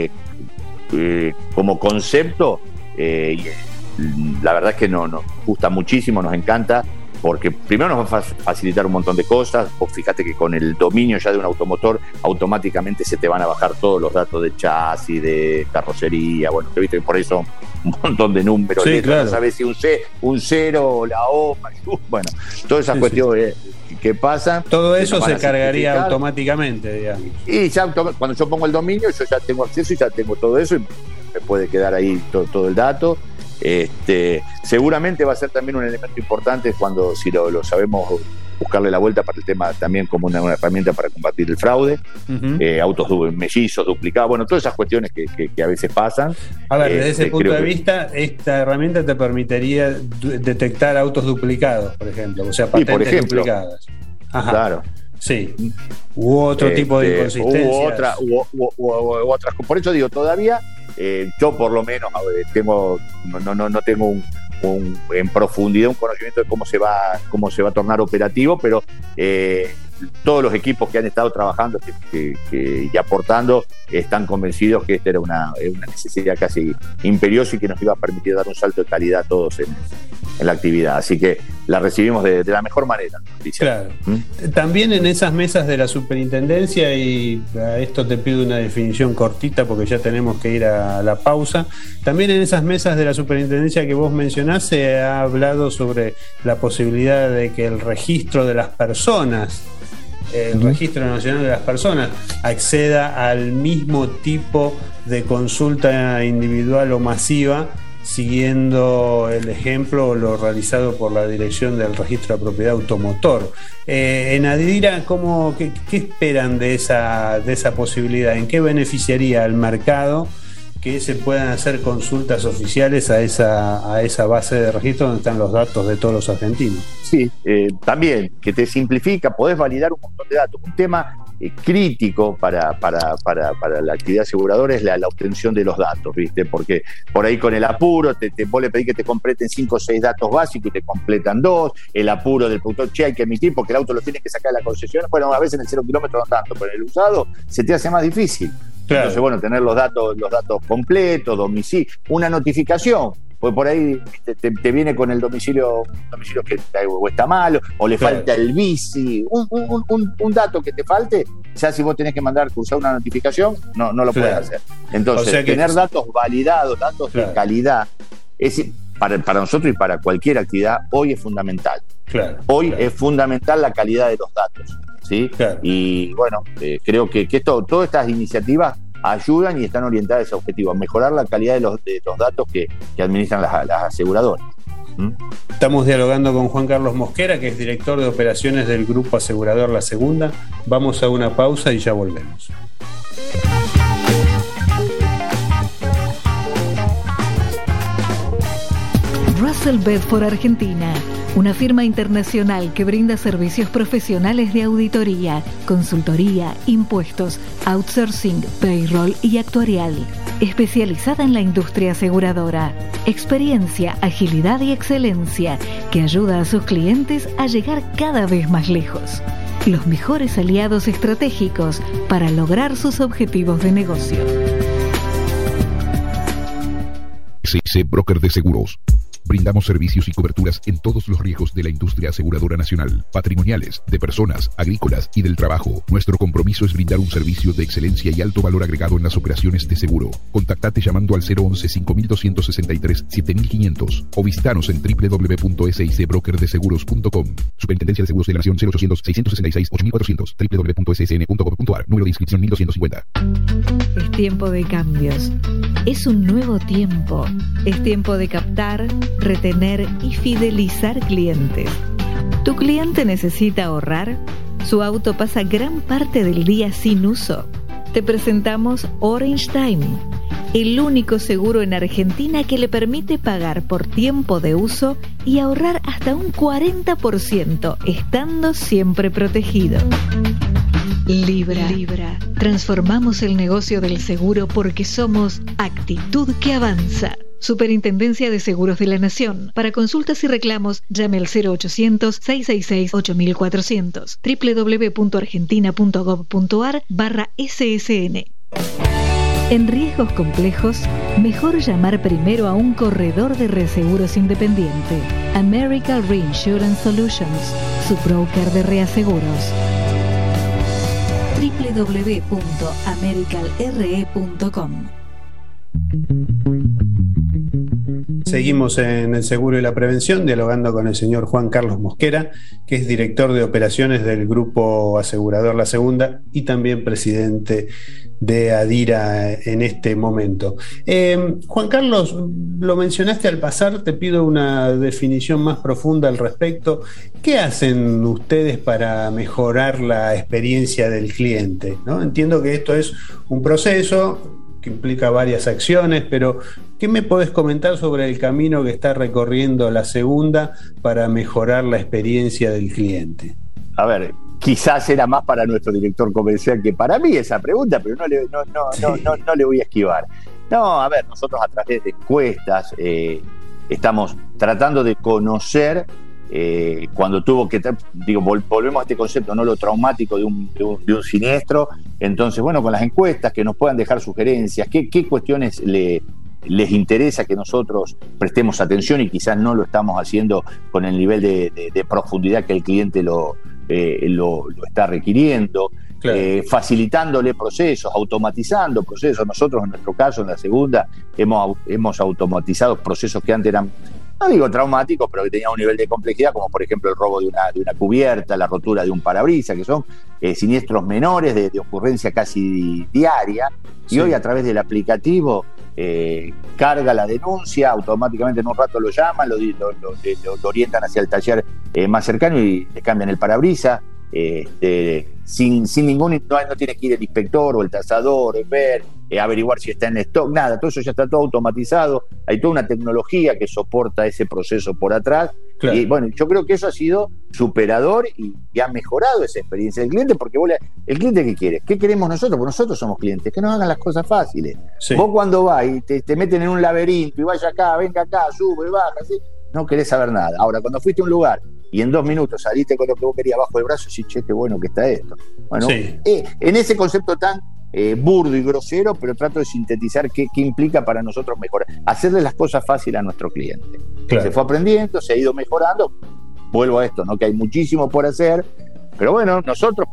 como concepto, la verdad es que nos gusta muchísimo, nos encanta, porque primero nos va a facilitar un montón de cosas. Vos fíjate que con el dominio ya de un automotor, automáticamente se te van a bajar todos los datos de chasis, de carrocería, bueno, que viste que por eso un montón de números, sí, letras, claro. No sabes si un cero, la O, bueno, todas esas cuestiones que pasan. Todo eso se cargaría automáticamente, digamos. Y ya cuando yo pongo el dominio, yo ya tengo acceso y ya tengo todo eso, y me puede quedar ahí todo el dato. Seguramente va a ser también un elemento importante cuando, si lo sabemos buscarle la vuelta para el tema también como una herramienta para combatir el fraude, autos mellizos, duplicados, bueno, todas esas cuestiones que a veces pasan. A ver, desde ese punto de vista, esta herramienta te permitiría detectar autos duplicados, por ejemplo, o sea, patentes duplicadas. Ajá. Claro. Sí. U otro tipo de inconsistencias. U otras. Por eso digo, todavía yo por lo menos no tengo en profundidad un conocimiento de cómo se va a tornar operativo, pero todos los equipos que han estado trabajando y aportando están convencidos que esta era una necesidad casi imperiosa y que nos iba a permitir dar un salto de calidad a todos en la actividad. Así que la recibimos de la mejor manera. Claro. También en esas mesas de la superintendencia, y a esto te pido una definición cortita porque ya tenemos que ir a la pausa, también en esas mesas de la superintendencia que vos mencionás se ha hablado sobre la posibilidad de que el registro de las personas, el Registro Nacional de las Personas, acceda al mismo tipo de consulta individual o masiva, siguiendo el ejemplo o lo realizado por la Dirección del Registro de Propiedad Automotor. En Adira, ¿qué esperan de esa posibilidad? ¿En qué beneficiaría al mercado que se puedan hacer consultas oficiales a esa base de registro donde están los datos de todos los argentinos. Sí, también, que te simplifica, podés validar un montón de datos. Un tema crítico para la actividad aseguradora es la obtención de los datos, ¿viste? Porque por ahí con el apuro, vos le pedís que te completen 5 o 6 datos básicos y te completan 2, el apuro del productor, hay que emitir porque el auto lo tienes que sacar de la concesión, bueno, a veces en el 0 kilómetro no tanto, pero en el usado se te hace más difícil. Claro. Entonces, bueno, tener los datos completos, domicilio, una notificación, pues por ahí te viene con el domicilio que o está malo, o le falta el bici, un dato que te falte, ya si vos tenés que cruzar una notificación, no lo puedes hacer. Entonces, tener datos validados, datos de calidad, para nosotros y para cualquier actividad, hoy es fundamental. Hoy es fundamental la calidad de los datos, ¿sí? Y bueno, creo que todas estas iniciativas ayudan y están orientadas a ese objetivo, a mejorar la calidad de los datos que administran las aseguradoras. Estamos dialogando con Juan Carlos Mosquera, que es director de operaciones del Grupo Asegurador La Segunda. Vamos a una pausa y ya volvemos. Russell Bedford Argentina, una firma internacional que brinda servicios profesionales de auditoría, consultoría, impuestos, outsourcing, payroll y actuarial. Especializada en la industria aseguradora. Experiencia, agilidad y excelencia que ayuda a sus clientes a llegar cada vez más lejos. Los mejores aliados estratégicos para lograr sus objetivos de negocio. CC Broker de Seguros. Brindamos servicios y coberturas en todos los riesgos de la industria aseguradora nacional, patrimoniales, de personas, agrícolas y del trabajo. Nuestro compromiso es brindar un servicio de excelencia y alto valor agregado en las operaciones de seguro. Contactate llamando al 011-5263-7500 o visitanos en www.sicbrokerdeseguros.com. Superintendencia de Seguros de la Nación, 0800-666-8400, www.ssn.gov.ar, número de inscripción 1250. Es tiempo de cambios. Es un nuevo tiempo. Es tiempo de captar, retener y fidelizar clientes. ¿Tu cliente necesita ahorrar? ¿Su auto pasa gran parte del día sin uso? Te presentamos Orange Time, el único seguro en Argentina que le permite pagar por tiempo de uso y ahorrar hasta un 40%, estando siempre protegido. Libra. Transformamos el negocio del seguro porque somos actitud que avanza. Superintendencia de Seguros de la Nación. Para consultas y reclamos, llame al 0800-666-8400, www.argentina.gov.ar/SSN. En riesgos complejos, mejor llamar primero a un corredor de reaseguros independiente. American Reinsurance Solutions, su broker de reaseguros. www.americalre.com. Seguimos en el seguro y la prevención, dialogando con el señor Juan Carlos Mosquera, que es director de operaciones del Grupo Asegurador La Segunda y también presidente de Adira en este momento. Juan Carlos, lo mencionaste al pasar, te pido una definición más profunda al respecto. ¿Qué hacen ustedes para mejorar la experiencia del cliente? ¿No? Entiendo que esto es un proceso que implica varias acciones, pero ¿qué me podés comentar sobre el camino que está recorriendo La Segunda para mejorar la experiencia del cliente? A ver, quizás era más para nuestro director comercial que para mí esa pregunta, pero no le voy a esquivar. No, a ver, nosotros a través de encuestas estamos tratando de conocer cuando tuvo que, volvemos a este concepto, no lo traumático de un siniestro. Entonces, bueno, con las encuestas que nos puedan dejar sugerencias, qué cuestiones les interesa que nosotros prestemos atención y quizás no lo estamos haciendo con el nivel de profundidad que el cliente lo está requiriendo. Claro. Facilitándole procesos, automatizando procesos. Nosotros, en nuestro caso, en La Segunda, hemos automatizado procesos que antes eran, no digo traumáticos, pero que tenían un nivel de complejidad, como por ejemplo el robo de una cubierta, la rotura de un parabrisas, que son siniestros menores de ocurrencia casi diaria. Y sí, hoy a través del aplicativo carga la denuncia, automáticamente en un rato lo llaman, lo orientan hacia el taller más cercano y le cambian el parabrisas. sin ningún, no tiene que ir el inspector o el tasador, ver, averiguar si está en stock, nada, todo eso ya está todo automatizado, hay toda una tecnología que soporta ese proceso por atrás. Claro. Y bueno, yo creo que eso ha sido superador y ha mejorado esa experiencia del cliente, porque el cliente, ¿qué quiere? ¿Qué queremos nosotros? Porque nosotros somos clientes, que nos hagan las cosas fáciles. Sí. Vos cuando vas y te meten en un laberinto y vaya acá, venga acá, sube, baja, así, no querés saber nada. Ahora, cuando fuiste a un lugar y en 2 minutos saliste con lo que vos querías bajo el brazo, y che, qué bueno que está esto. Bueno, sí. En ese concepto tan burdo y grosero, pero trato de sintetizar qué implica para nosotros mejorar, hacerle las cosas fáciles a nuestro cliente. Claro. Se fue aprendiendo, se ha ido mejorando. Vuelvo a esto, ¿no? Que hay muchísimo por hacer, pero bueno, nosotros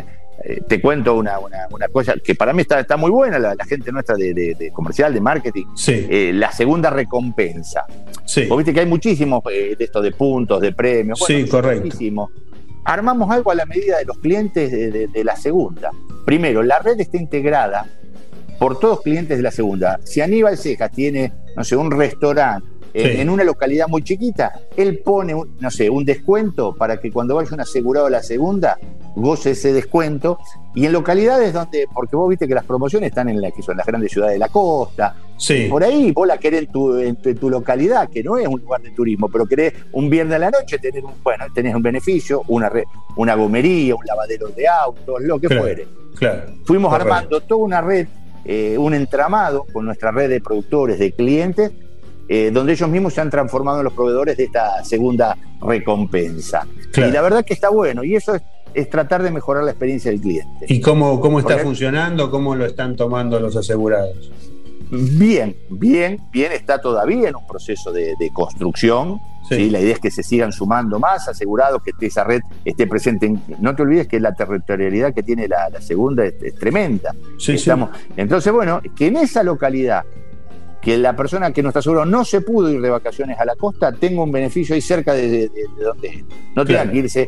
te cuento una cosa que para mí está muy buena, la gente nuestra de comercial, de marketing. Sí. La segunda recompensa. Sí. Vos viste que hay muchísimos de esto de puntos, de premios. Bueno, sí, correcto. Muchísimo. Armamos algo a la medida de los clientes de la segunda. Primero, la red está integrada por todos clientes de la segunda. Si Aníbal Cejas tiene, no sé, un restaurante en una localidad muy chiquita, él pone, un descuento para que cuando vaya un asegurado a la segunda, goce ese descuento. Y en localidades donde, porque vos viste que las promociones están en las grandes ciudades de la costa, sí. Por ahí vos la querés en tu localidad, que no es un lugar de turismo, pero querés un viernes a la noche tenés un beneficio, una gomería, un lavadero de autos, lo que fuere. Claro. Fuimos armando toda una red, un entramado con nuestra red de productores, de clientes, donde ellos mismos se han transformado en los proveedores de esta segunda recompensa. Claro. Y la verdad que está bueno, y eso es tratar de mejorar la experiencia del cliente. ¿Y cómo está funcionando? ¿Cómo lo están tomando los asegurados? Bien, está todavía en un proceso de construcción. Sí. ¿Sí? La idea es que se sigan sumando más asegurados, que esa red esté presente. No te olvides que la territorialidad que tiene la segunda es tremenda. Sí. Entonces, bueno, que en esa localidad, que la persona que no está seguro no se pudo ir de vacaciones a la costa, tenga un beneficio ahí cerca de donde es. No tenga que irse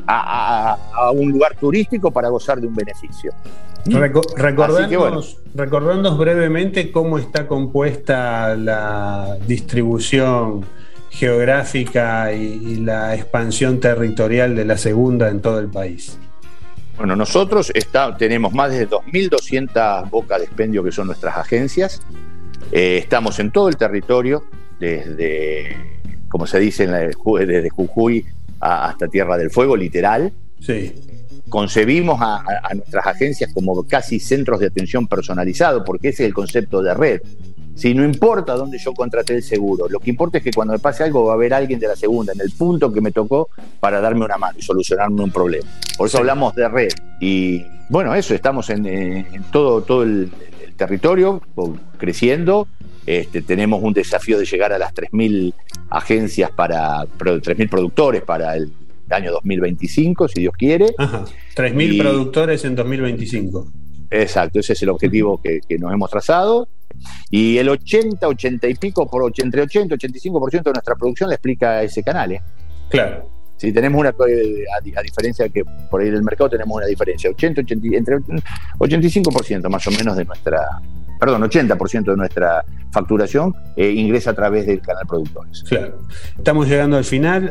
a un lugar turístico para gozar de un beneficio. Recordándonos brevemente cómo está compuesta la distribución geográfica y la expansión territorial de la segunda en todo el país. Bueno, nosotros tenemos más de 2.200 bocas de expendio que son nuestras agencias. Estamos en todo el territorio, desde, como se dice, desde Jujuy hasta Tierra del Fuego, literal. Sí. Concebimos a nuestras agencias como casi centros de atención personalizado, porque ese es el concepto de red. Si no importa dónde yo contraté el seguro, lo que importa es que cuando me pase algo va a haber alguien de la segunda en el punto que me tocó para darme una mano y solucionarme un problema. Por eso hablamos de red. Y bueno, eso, estamos en todo el territorio, creciendo. Tenemos un desafío de llegar a las 3.000 agencias 3.000 productores para el año 2025, si Dios quiere. Ajá, 3.000 productores en 2025. Exacto, ese es el objetivo que nos hemos trazado. Y el 80 y pico, entre 80 y 85% de nuestra producción la explica ese canal. Claro. Si tenemos a diferencia de que por ahí del mercado tenemos una diferencia, entre 85% más o menos de nuestra, 80% de nuestra facturación ingresa a través del canal Productores. Claro. Estamos llegando al final.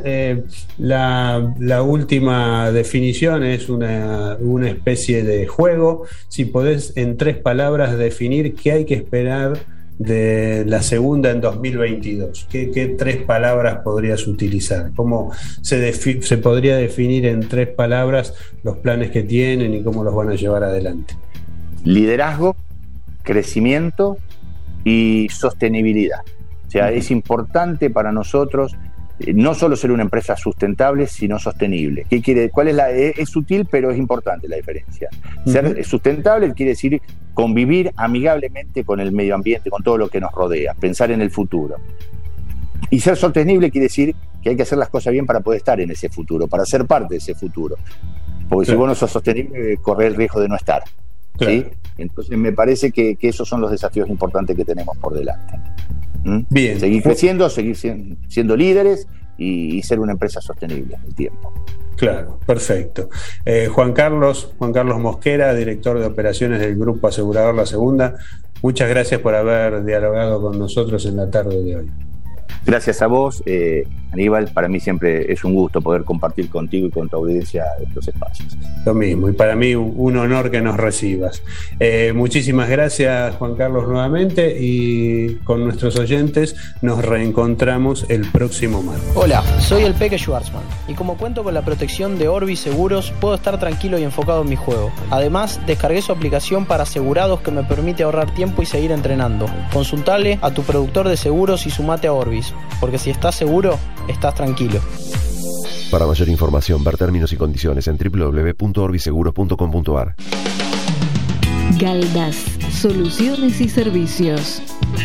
La última definición es una especie de juego. Si podés en 3 palabras definir qué hay que esperar de la segunda en 2022, ¿qué 3 palabras podrías utilizar? ¿Cómo se podría definir en 3 palabras los planes que tienen y cómo los van a llevar adelante? Liderazgo, crecimiento y sostenibilidad. O sea, es importante para nosotros no solo ser una empresa sustentable, sino sostenible. ¿Qué quiere? Es sutil, pero es importante la diferencia. Ser sustentable quiere decir convivir amigablemente con el medio ambiente, con todo lo que nos rodea, pensar en el futuro. Y ser sostenible quiere decir que hay que hacer las cosas bien para poder estar en ese futuro, para ser parte de ese futuro. Porque si vos no sos sostenible, corres el riesgo de no estar. Claro. ¿Sí? Entonces me parece que esos son los desafíos importantes que tenemos por delante. Bien. Seguir creciendo, seguir siendo líderes y ser una empresa sostenible en el tiempo. Claro, perfecto. Juan Carlos Mosquera, director de operaciones del Grupo Asegurador La Segunda, muchas gracias por haber dialogado con nosotros en la tarde de hoy. Gracias a vos, Aníbal, para mí siempre es un gusto poder compartir contigo y con tu audiencia estos espacios. Lo mismo, y para mí un honor que nos recibas. Muchísimas gracias, Juan Carlos, nuevamente, y con nuestros oyentes nos reencontramos el próximo martes. Hola, soy el Peque Schwarzman, y como cuento con la protección de Orbis Seguros, puedo estar tranquilo y enfocado en mi juego. Además, descargué su aplicación para asegurados que me permite ahorrar tiempo y seguir entrenando. Consultale a tu productor de seguros y sumate a Orbis, porque si estás seguro, estás tranquilo. Para mayor información, ver términos y condiciones en www.orbiseguros.com.ar. Galdas, soluciones y servicios.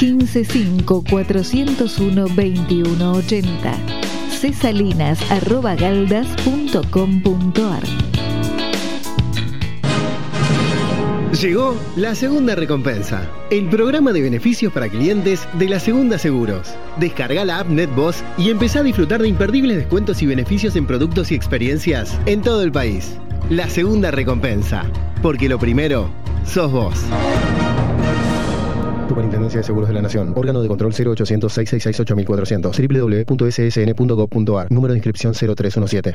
155-401-2180. cesalinas@galdas.com.ar. Llegó la segunda recompensa, el programa de beneficios para clientes de la Segunda Seguros. Descarga la app NetBoss y empezá a disfrutar de imperdibles descuentos y beneficios en productos y experiencias en todo el país. La segunda recompensa, porque lo primero sos vos. Superintendencia de Seguros de la Nación. Órgano de control 0800-666-8400. www.ssn.gov.ar. Número de inscripción 0317.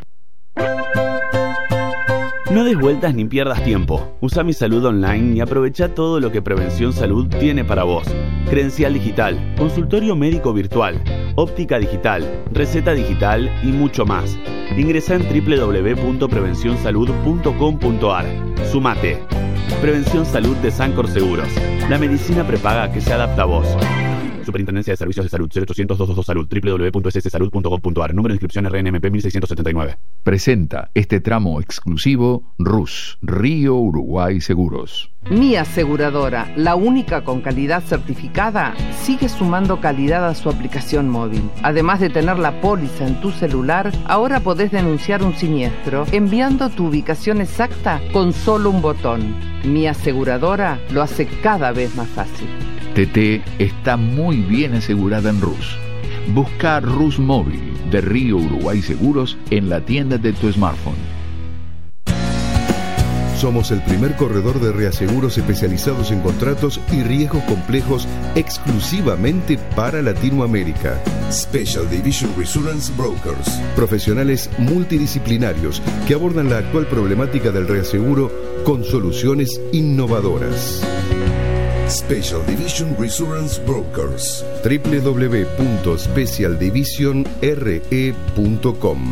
No des vueltas ni pierdas tiempo. Usa Mi Salud Online y aprovecha todo lo que Prevención Salud tiene para vos. Credencial digital, consultorio médico virtual, óptica digital, receta digital y mucho más. Ingresa en www.prevencionsalud.com.ar. Sumate. Prevención Salud de Sancor Seguros. La medicina prepaga que se adapta a vos. Superintendencia de Servicios de Salud, 0800-222-SALUD, www.sssalud.gov.ar, número de inscripción RNMP 1679. Presenta este tramo exclusivo RUS, Río Uruguay Seguros. Mi aseguradora, la única con calidad certificada, sigue sumando calidad a su aplicación móvil. Además de tener la póliza en tu celular, ahora podés denunciar un siniestro enviando tu ubicación exacta con solo un botón. Mi aseguradora lo hace cada vez más fácil. TT está muy bien asegurada en RUS. Busca RUS Móvil de Río Uruguay Seguros en la tienda de tu smartphone. Somos el primer corredor de reaseguros especializados en contratos y riesgos complejos exclusivamente para Latinoamérica. Special Division Reassurance Brokers. Profesionales multidisciplinarios que abordan la actual problemática del reaseguro con soluciones innovadoras. Special Division Reassurance Brokers. www.specialdivisionre.com.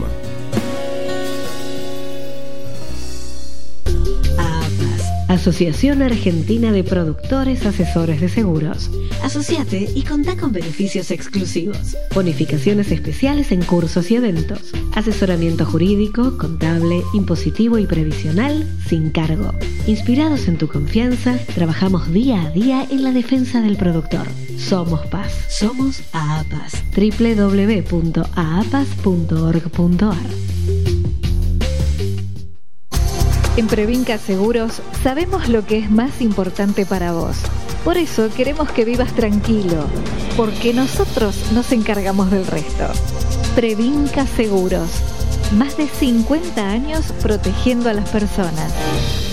Asociación Argentina de Productores Asesores de Seguros. Asociate y contá con beneficios exclusivos. Bonificaciones especiales en cursos y eventos. Asesoramiento jurídico, contable, impositivo y previsional sin cargo. Inspirados en tu confianza, trabajamos día a día en la defensa del productor. Somos Paz. Somos AAPAS. www.aapas.org.ar. En Previnca Seguros sabemos lo que es más importante para vos. Por eso queremos que vivas tranquilo, porque nosotros nos encargamos del resto. Previnca Seguros. Más de 50 años protegiendo a las personas.